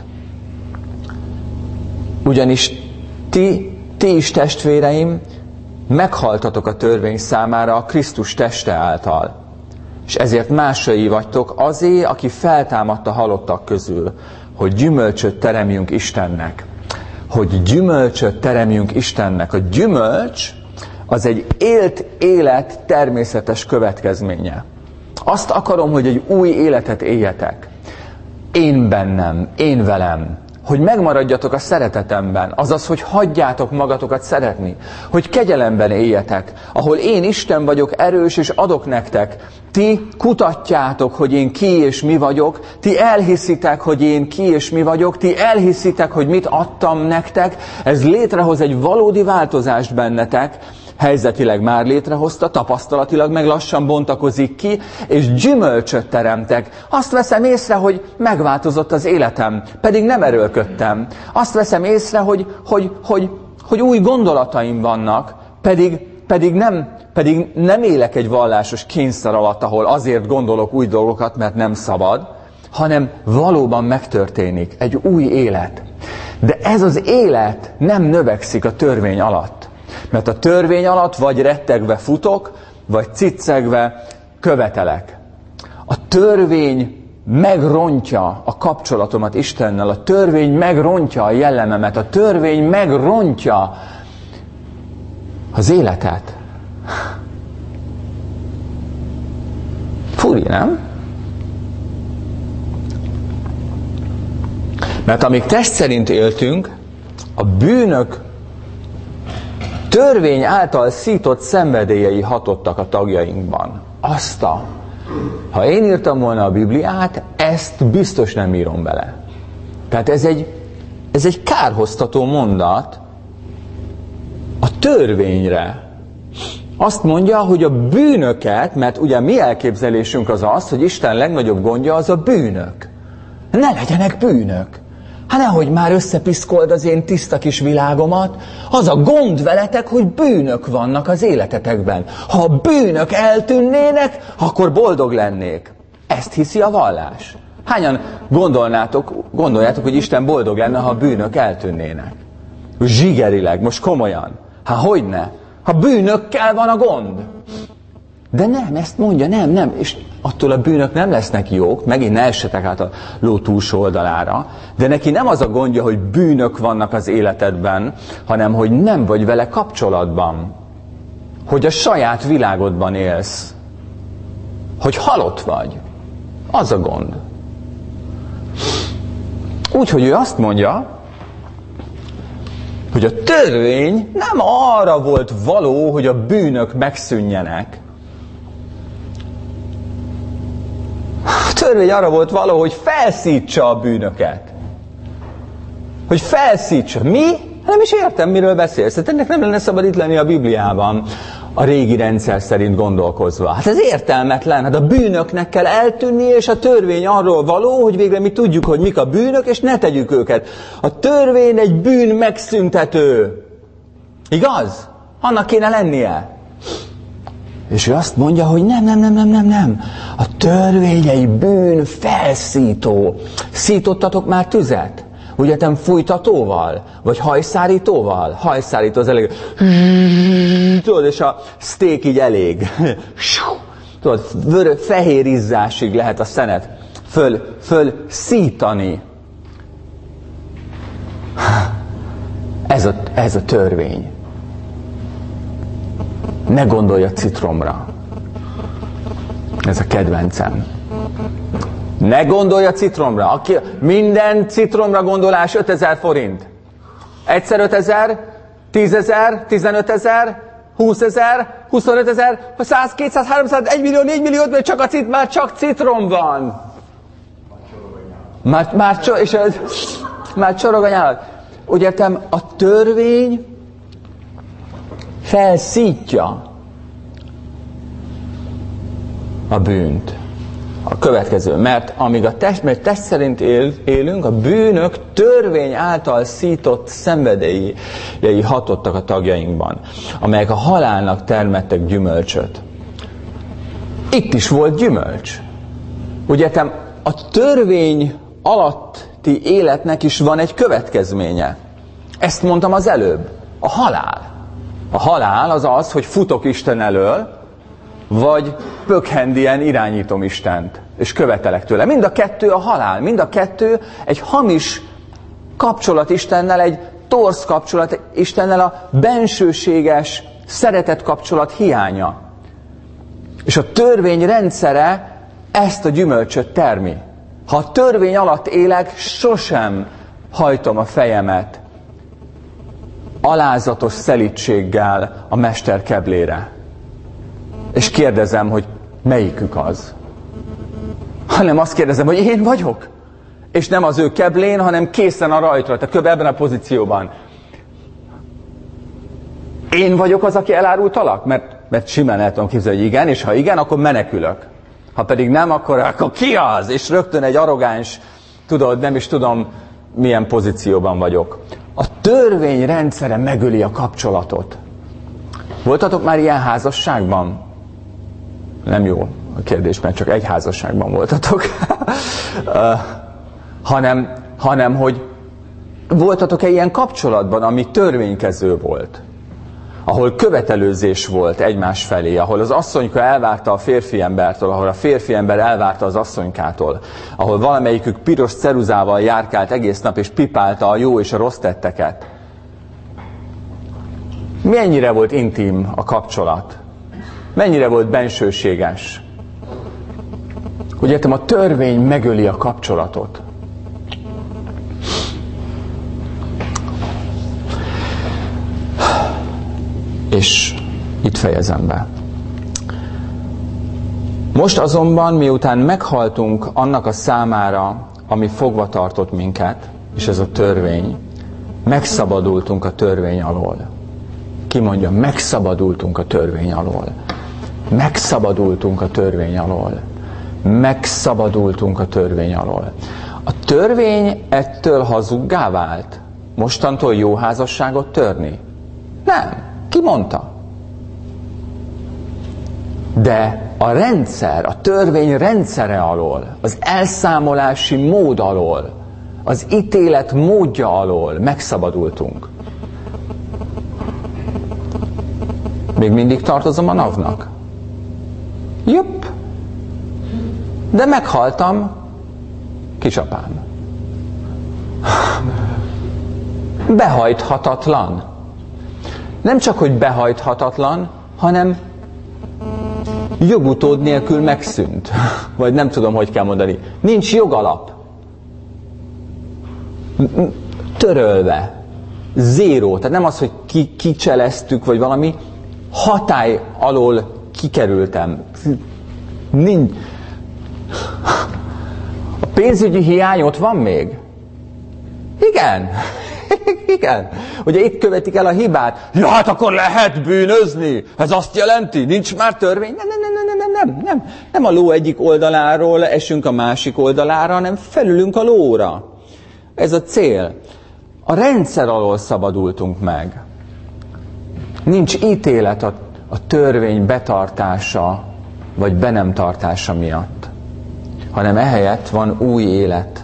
Speaker 1: Ugyanis ti is, testvéreim, meghaltatok a törvény számára a Krisztus teste által. És ezért másai vagytok azé, aki feltámadt a halottak közül, hogy gyümölcsöt teremjünk Istennek. Hogy gyümölcsöt teremjünk Istennek. A gyümölcs az egy élt élet természetes következménye. Azt akarom, hogy egy új életet éljetek. Én bennem, én velem. Hogy megmaradjatok a szeretetemben, azaz, hogy hagyjátok magatokat szeretni. Hogy kegyelemben éljetek, ahol én Isten vagyok, erős, és adok nektek. Ti kutatjátok, hogy én ki és mi vagyok, ti elhiszitek, hogy én ki és mi vagyok, ti elhiszitek, hogy mit adtam nektek, ez létrehoz egy valódi változást bennetek, helyzetileg már létrehozta, tapasztalatilag meg lassan bontakozik ki, és gyümölcsöt teremtek. Azt veszem észre, hogy megváltozott az életem, pedig nem erőlködtem. Azt veszem észre, hogy új gondolataim vannak, pedig nem élek egy vallásos kényszer alatt, ahol azért gondolok új dolgokat, mert nem szabad, hanem valóban megtörténik egy új élet. De ez az élet nem növekszik a törvény alatt. Mert a törvény alatt vagy rettegve futok, vagy ciccegve követelek. A törvény megrontja a kapcsolatomat Istennel, a törvény megrontja a jellememet, a törvény megrontja az életet. Furi, nem? Mert amíg test szerint éltünk, a bűnök törvény által szított szenvedélyei hatottak a tagjainkban. Ha én írtam volna a Bibliát, ezt biztos nem írom bele. Tehát ez egy kárhoztató mondat a törvényre. Azt mondja, hogy a bűnöket, mert ugye mi elképzelésünk az, hogy Isten legnagyobb gondja az a bűnök. Ne legyenek bűnök. Hát nehogy már összepiszkold az én tiszta kis világomat. Az a gond veletek, hogy bűnök vannak az életetekben. Ha a bűnök eltűnnének, akkor boldog lennék. Ezt hiszi a vallás. Hányan gondoljátok, hogy Isten boldog lenne, ha a bűnök eltűnnének? Zsigerileg, most komolyan. Hát hogyne? Ha bűnökkel van a gond. De nem, ezt mondja, nem. És attól a bűnök nem lesznek jók, megint ne essetek át a ló túlsó oldalára, de neki nem az a gondja, hogy bűnök vannak az életedben, hanem hogy nem vagy vele kapcsolatban. Hogy a saját világodban élsz. Hogy halott vagy. Az a gond. Úgyhogy ő azt mondja, hogy a törvény nem arra volt való, hogy a bűnök megszűnjenek. A törvény arra volt való, hogy felszítsa a bűnöket. Hogy felszítsa. Mi? Nem is értem, miről beszélsz. Hát ennek nem lenne szabad itt lenni a Bibliában, a régi rendszer szerint gondolkozva. Hát ez értelmetlen. Hát a bűnöknek kell eltűnni, és a törvény arról való, hogy végre mi tudjuk, hogy mik a bűnök, és ne tegyük őket. A törvény egy bűn megszüntető. Igaz? Annak kéne lennie. És ő azt mondja, hogy nem. A törvény egy bűn felszító. Szítottatok már tüzet? Ugye te fújtatóval? Vagy hajszárítóval? Hajszárító az elég. Tudod, és a steak így elég. Tudod, fehér izzásig lehet a szenet föl szítani. Ez a törvény. Ne gondolj a citromra. Ez a kedvencem. Ne gondolj a citromra. Minden citromra gondolás 5000 forint. Egyszer 5000, 10.000, 15.000, 20.000, 25.000, 100, 200, 300, 1 millió, 4 millió, mert már csak citrom van. Már csorog a nyálat. Úgy értem, a törvény felszítja a bűnt. A következő, mert amíg mert test szerint élünk, a bűnök törvény által szított szenvedélyei hatottak a tagjainkban, amelyek a halálnak termettek gyümölcsöt. Itt is volt gyümölcs. Ugye a törvény alatti életnek is van egy következménye. Ezt mondtam az előbb. A halál. A halál az az, hogy futok Isten elől, vagy pökhendien irányítom Istent, és követelek tőle. Mind a kettő a halál, mind a kettő egy hamis kapcsolat Istennel, egy torz kapcsolat Istennel, a bensőséges szeretet kapcsolat hiánya. És a törvény rendszere ezt a gyümölcsöt termi. Ha a törvény alatt élek, sosem hajtom a fejemet alázatos szelídséggel a mester keblére. És kérdezem, hogy melyikük az. Hanem azt kérdezem, hogy én vagyok. És nem az ő keblén, hanem készen a rajtra. Tehát kb. Ebben a pozícióban. Én vagyok az, aki elárultalak? Mert simán el tudom képzelni, hogy igen, és ha igen, akkor menekülök. Ha pedig nem, akkor ki az? És rögtön egy arrogáns, tudod, nem is tudom, milyen pozícióban vagyok. A törvény rendszere megöli a kapcsolatot. Voltatok már ilyen házasságban? Nem jó a kérdés, mert csak egy házasságban voltatok. hanem, hogy voltatok-e ilyen kapcsolatban, ami törvénykező volt? Ahol követelőzés volt egymás felé, ahol az asszonyka elvárta a férfi embertől, ahol a férfi ember elvárta az asszonykától, ahol valamelyikük piros ceruzával járkált egész nap és pipálta a jó és a rossz tetteket. Mennyire volt intim a kapcsolat? Mennyire volt bensőséges? Úgy értem, a törvény megöli a kapcsolatot. És itt fejezem be. Most azonban, miután meghaltunk annak a számára, ami fogva tartott minket, és ez a törvény, megszabadultunk a törvény alól. Ki mondja, megszabadultunk a törvény alól. Megszabadultunk a törvény alól. Megszabadultunk a törvény alól. A törvény ettől hazuggá vált? Mostantól jó házasságot törni? Nem. Ki mondta? De a rendszer, a törvény rendszere alól, az elszámolási mód alól, az ítélet módja alól megszabadultunk. Még mindig tartozom a NAV-nak? Jupp. De meghaltam, kisapám. Behajthatatlan. Nem csak, hogy behajthatatlan, hanem jogutód nélkül megszűnt. Vagy nem tudom, hogy kell mondani. Nincs jogalap. Törölve. Zéró. Tehát nem az, hogy kicseleztük, vagy valami. Hatály alól kikerültem. Nincs. A pénzügyi hiány ott van még? Igen. Igen. Ugye itt követik el a hibát. Ja, hát akkor lehet bűnözni. Ez azt jelenti, nincs már törvény. Nem. Nem a ló egyik oldaláról esünk a másik oldalára, hanem felülünk a lóra. Ez a cél. A rendszer alól szabadultunk meg. Nincs ítélet a törvény betartása, vagy be nem tartása miatt. Hanem ehelyett van új élet.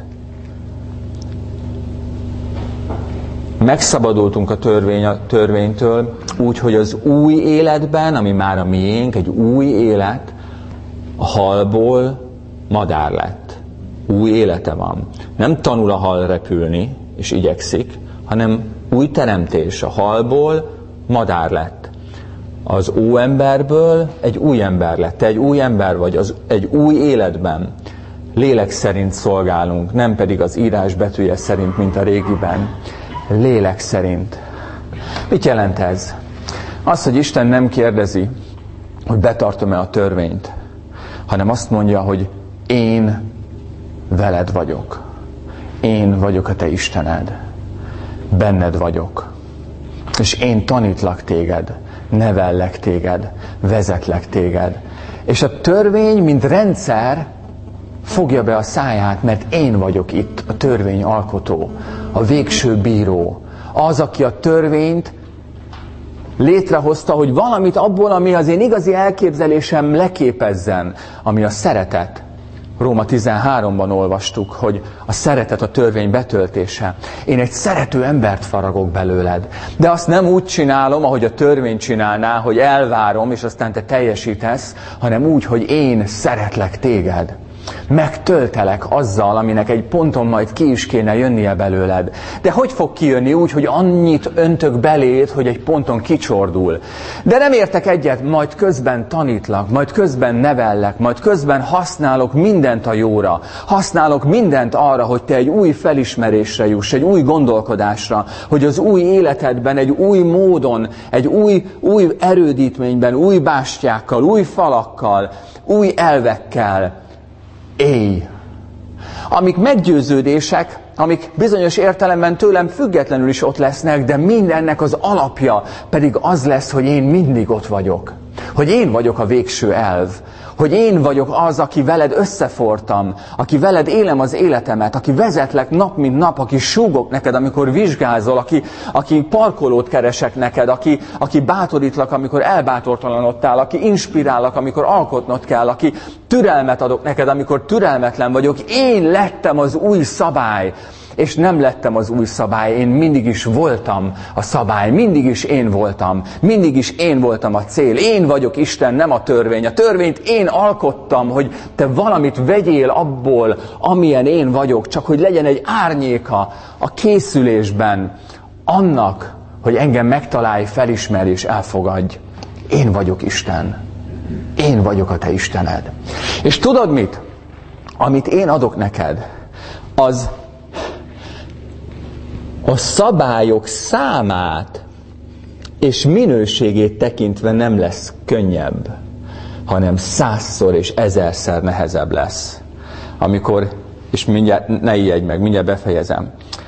Speaker 1: Megszabadultunk a törvénytől, úgy, hogy az új életben, ami már a miénk, egy új élet, a halból madár lett. Új élete van. Nem tanul a hal repülni, és igyekszik, hanem új teremtés. A halból madár lett. Az óemberből egy új ember lett. Te egy új ember vagy, egy új életben. Lélek szerint szolgálunk, nem pedig az írás betűje szerint, mint a régiben. Lélek szerint. Mit jelent ez? Az, hogy Isten nem kérdezi, hogy betartom-e a törvényt, hanem azt mondja, hogy én veled vagyok. Én vagyok a te Istened. Benned vagyok. És én tanítlak téged, nevellek téged, vezetlek téged. És a törvény, mint rendszer, fogja be a száját, mert én vagyok itt, a törvényalkotó, a végső bíró. Az, aki a törvényt létrehozta, hogy valamit abból, ami az én igazi elképzelésem leképezzen, ami a szeretet. Róma 13-ban olvastuk, hogy a szeretet a törvény betöltése. Én egy szerető embert faragok belőled. De azt nem úgy csinálom, ahogy a törvény csinálná, hogy elvárom, és aztán te teljesítesz, hanem úgy, hogy én szeretlek téged. Megtöltelek azzal, aminek egy ponton majd ki is kéne jönnie belőled. De hogy fog kijönni? Úgy, hogy annyit öntök beléd, hogy egy ponton kicsordul. De nem értek egyet, majd közben tanítlak, majd közben nevellek, majd közben használok mindent a jóra. Használok mindent arra, hogy te egy új felismerésre juss, egy új gondolkodásra, hogy az új életedben egy új módon, egy új erődítményben, új bástyákkal, új falakkal, új elvekkel élj. Amik meggyőződések, amik bizonyos értelemben tőlem függetlenül is ott lesznek, de mindennek az alapja pedig az lesz, hogy én mindig ott vagyok. Hogy én vagyok a végső elv. Hogy én vagyok az, aki veled összefortam, aki veled élem az életemet, aki vezetlek nap mint nap, aki súgok neked, amikor vizsgázol, aki parkolót keresek neked, aki bátorítlak, amikor elbátortalanodtál, aki inspirállak, amikor alkotnod kell, aki türelmet adok neked, amikor türelmetlen vagyok. Én lettem az új szabály. És nem lettem az új szabály, én mindig is voltam a szabály, mindig is én voltam, mindig is én voltam a cél. Én vagyok Isten, nem a törvény. A törvényt én alkottam, hogy te valamit vegyél abból, amilyen én vagyok, csak hogy legyen egy árnyéka a készülésben annak, hogy engem megtalálj, felismerj és elfogadj. Én vagyok Isten. Én vagyok a te Istened. És tudod mit? Amit én adok neked, az a szabályok számát és minőségét tekintve nem lesz könnyebb, hanem 100-szor és 1000-szer nehezebb lesz. Amikor, és mindjárt ne ijedj meg, mindjárt befejezem.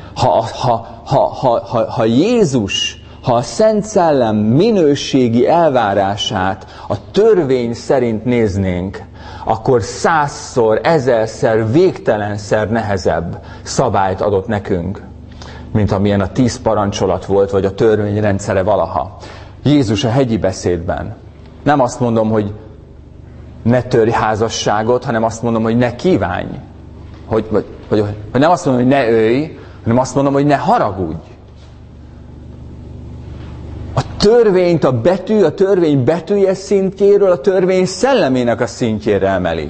Speaker 1: Ha Jézus, ha a Szent Szellem minőségi elvárását a törvény szerint néznénk, akkor 100-szor, 1000-szer, végtelenszer nehezebb szabályt adott nekünk, mint amilyen a 10 parancsolat volt, vagy a törvény rendszere valaha. Jézus a hegyi beszédben. Nem azt mondom, hogy ne törj házasságot, hanem azt mondom, hogy ne kívánj. Hogy nem azt mondom, hogy ne ölj, hanem azt mondom, hogy ne haragudj. A törvényt a törvény betűje szintjéről a törvény szellemének a szintjére emeli.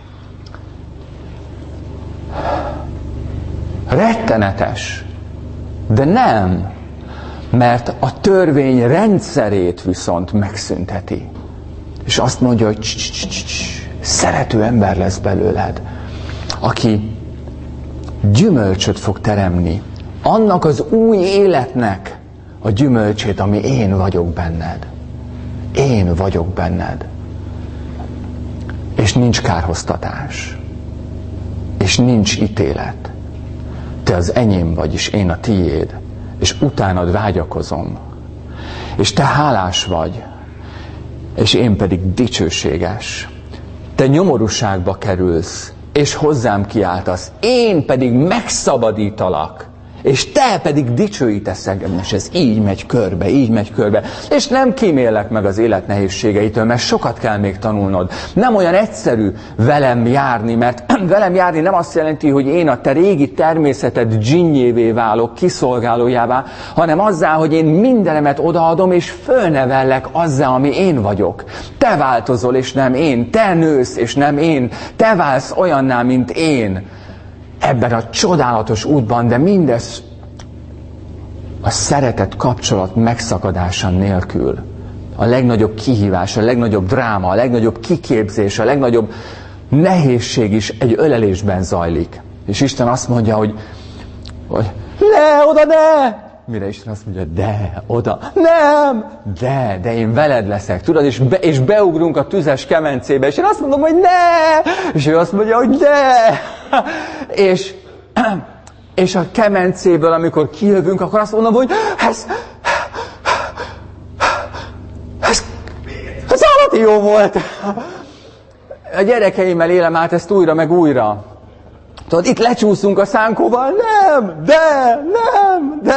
Speaker 1: Rettenetes. De nem, mert a törvény rendszerét viszont megszünteti. És azt mondja, hogy szerető ember lesz belőled, aki gyümölcsöt fog teremni. Annak az új életnek a gyümölcsét, ami én vagyok benned. Én vagyok benned. És nincs kárhoztatás. És nincs ítélet. Te az enyém vagy, és én a tiéd, és utánad vágyakozom. És te hálás vagy, és én pedig dicsőséges. Te nyomorúságba kerülsz, és hozzám kiáltasz, én pedig megszabadítalak, és te pedig dicsőítesz engem, és ez így megy körbe. És nem kímélek meg az élet nehézségeitől, mert sokat kell még tanulnod. Nem olyan egyszerű velem járni, mert velem járni nem azt jelenti, hogy én a te régi természeted dzsinnyévé válok, kiszolgálójává, hanem azzá, hogy én mindenemet odaadom, és fölnevellek azzá, ami én vagyok. Te változol, és nem én. Te nősz, és nem én. Te válsz olyanná, mint én. Ebben a csodálatos útban, de mindez a szeretet kapcsolat megszakadása nélkül. A legnagyobb kihívás, a legnagyobb dráma, a legnagyobb kiképzés, a legnagyobb nehézség is egy ölelésben zajlik. És Isten azt mondja, hogy ne, oda ne! Mire Isten azt mondja, de, oda, nem, de én veled leszek, tudod, és beugrunk a tüzes kemencébe, és én azt mondom, hogy ne, és ő azt mondja, hogy de, és a kemencéből, amikor kijövünk, akkor azt mondom, hogy ez állati jó volt. A gyerekeimmel élem át ezt újra meg újra. Tudod, itt lecsúszunk a szánkóval, nem,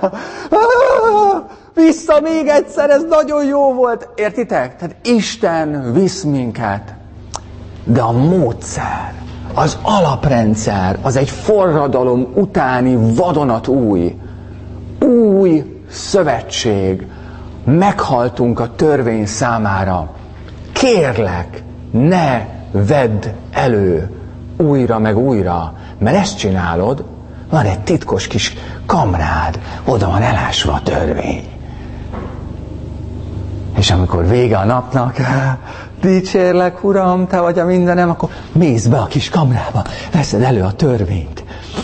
Speaker 1: vissza még egyszer, ez nagyon jó volt. Értitek? Tehát Isten visz minket, de a módszer, az alaprendszer, az egy forradalom utáni vadonatúj, új szövetség. Meghaltunk a törvény számára. Kérlek, ne vedd elő újra meg újra, mert ezt csinálod, van egy titkos kis kamrád, oda van elásva a törvény. És amikor vége a napnak, dicsérlek, Uram, te vagy a mindenem, akkor mész be a kis kamrába, veszed elő a törvényt.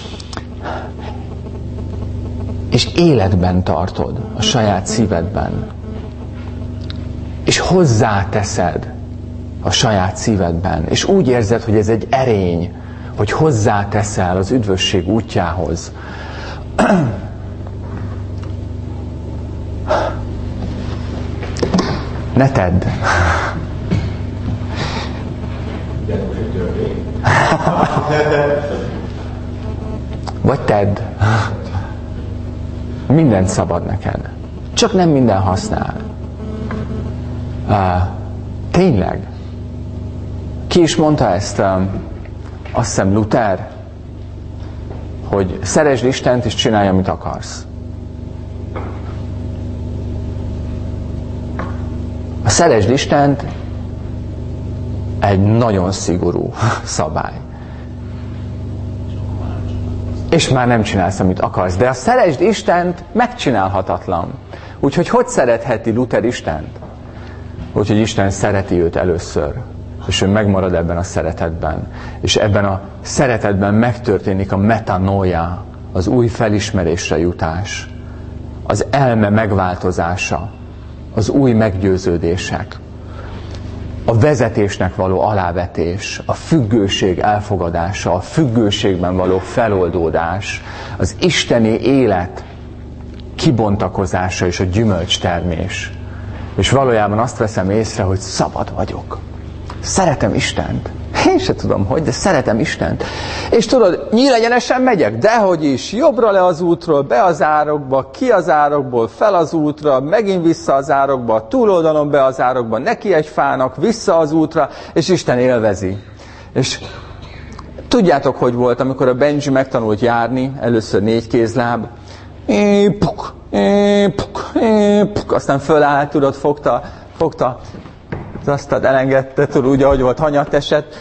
Speaker 1: És életben tartod a saját szívedben. És hozzáteszed a saját szívedben. És úgy érzed, hogy ez egy erény, hogy hozzáteszel az üdvösség útjához. Ne tedd. Vagy tedd. Mindent szabad neked. Csak nem minden használ. Tényleg. Ki is mondta ezt? Azt hiszem Luther, hogy szeresd Istent és csinálj, amit akarsz. A szeresd Istent egy nagyon szigorú szabály. És már nem csinálsz, amit akarsz. De a szeresd Istent megcsinálhatatlan. Úgyhogy hogy szeretheti Luther Istent? Úgyhogy Isten szereti őt először. És ő megmarad ebben a szeretetben. És ebben a szeretetben megtörténik a metanoia, az új felismerésre jutás, az elme megváltozása, az új meggyőződések, a vezetésnek való alávetés, a függőség elfogadása, a függőségben való feloldódás, az isteni élet kibontakozása és a gyümölcstermés. És valójában azt veszem észre, hogy szabad vagyok. Szeretem Istent. Én se tudom, hogy, de szeretem Istent. És tudod, nyílegyenesen megyek, dehogy is, jobbra le az útról, be az árokba, ki az árokból, fel az útra, megint vissza az árokba, túloldalon be az árokba, neki egy fának, vissza az útra, és Isten élvezi. És tudjátok, hogy volt, amikor a Benji megtanult járni, először 4 kézláb, aztán fölállt, tudod, fogta, az asztalt elengedte, tudod, úgy, ahogy volt, hanyat esett.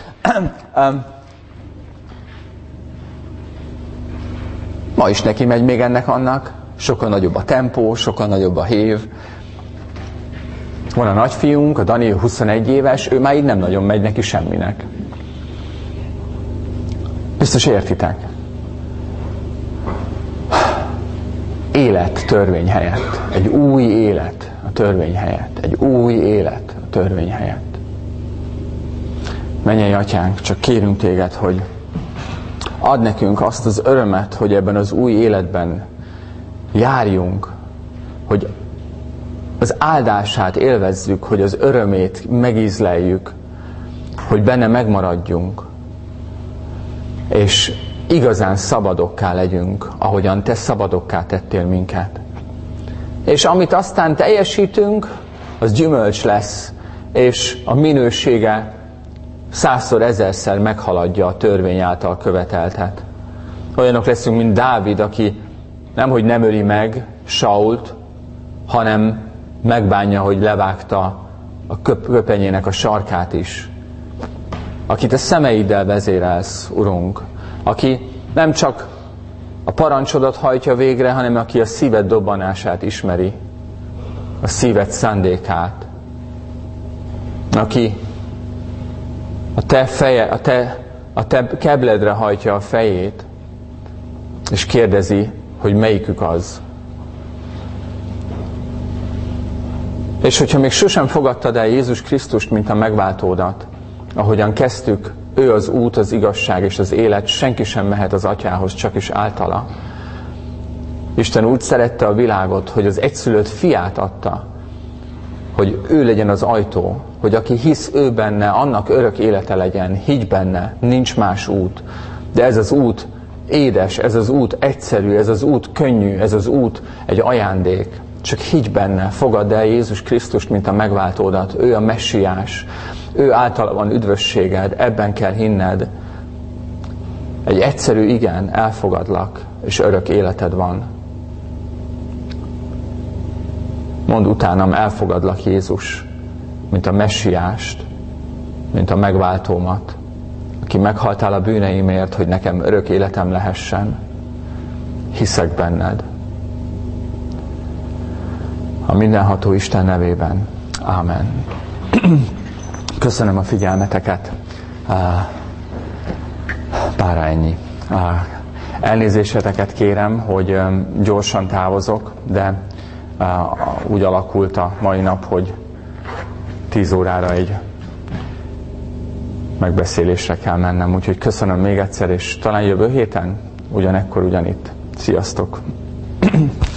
Speaker 1: Ma is neki megy még ennek-annak, sokkal nagyobb a tempó, sokkal nagyobb a hév. Van a nagyfiunk, a Dani 21 éves, ő már így nem nagyon megy neki semminek. Biztos értitek. Élet törvény helyett. Egy új élet a törvény helyett. Egy új élet a törvény helyett. Mennyei Atyánk, csak kérünk Téged, hogy add nekünk azt az örömet, hogy ebben az új életben járjunk, hogy az áldását élvezzük, hogy az örömét megízleljük, hogy benne megmaradjunk, és igazán szabadokká legyünk, ahogyan Te szabadokká tettél minket. És amit aztán teljesítünk, az gyümölcs lesz, és a minősége 100-szor, 1000-szer meghaladja a törvény által követeltet. Olyanok leszünk, mint Dávid, aki nemhogy nem öli meg Sault, hanem megbánja, hogy levágta a köpenyének a sarkát is. Akit a szemeiddel vezérelsz, Urunk, aki nem csak a parancsodat hajtja végre, hanem aki a szíved dobbanását ismeri, a szíved szándékát, aki a te kebledre hajtja a fejét, és kérdezi, hogy melyikük az. És hogyha még sosem fogadtad el Jézus Krisztust, mint a megváltódat, ahogyan kezdtük, ő az út, az igazság és az élet, senki sem mehet az Atyához, csak is általa. Isten úgy szerette a világot, hogy az egyszülött fiát adta, hogy ő legyen az ajtó, hogy aki hisz ő benne, annak örök élete legyen, higgy benne, nincs más út. De ez az út édes, ez az út egyszerű, ez az út könnyű, ez az út egy ajándék. Csak higgy benne, fogadd el Jézus Krisztust, mint a megváltódat. Ő a messiás, ő általa van üdvösséged, ebben kell hinned. Egy egyszerű igen, elfogadlak, és örök életed van. Mondd utánam, elfogadlak Jézus, mint a messiást, mint a megváltómat, aki aki meghaltál a bűneimért, hogy nekem örök életem lehessen. Hiszek benned. A mindenható Isten nevében. Ámen. Köszönöm a figyelmeteket. Pára ennyi. Elnézéseteket kérem, hogy gyorsan távozok, de úgy alakult a mai nap, hogy 10 órára egy megbeszélésre kell mennem. Úgyhogy köszönöm még egyszer, és talán jövő héten ugyanekkor ugyanitt. Sziasztok!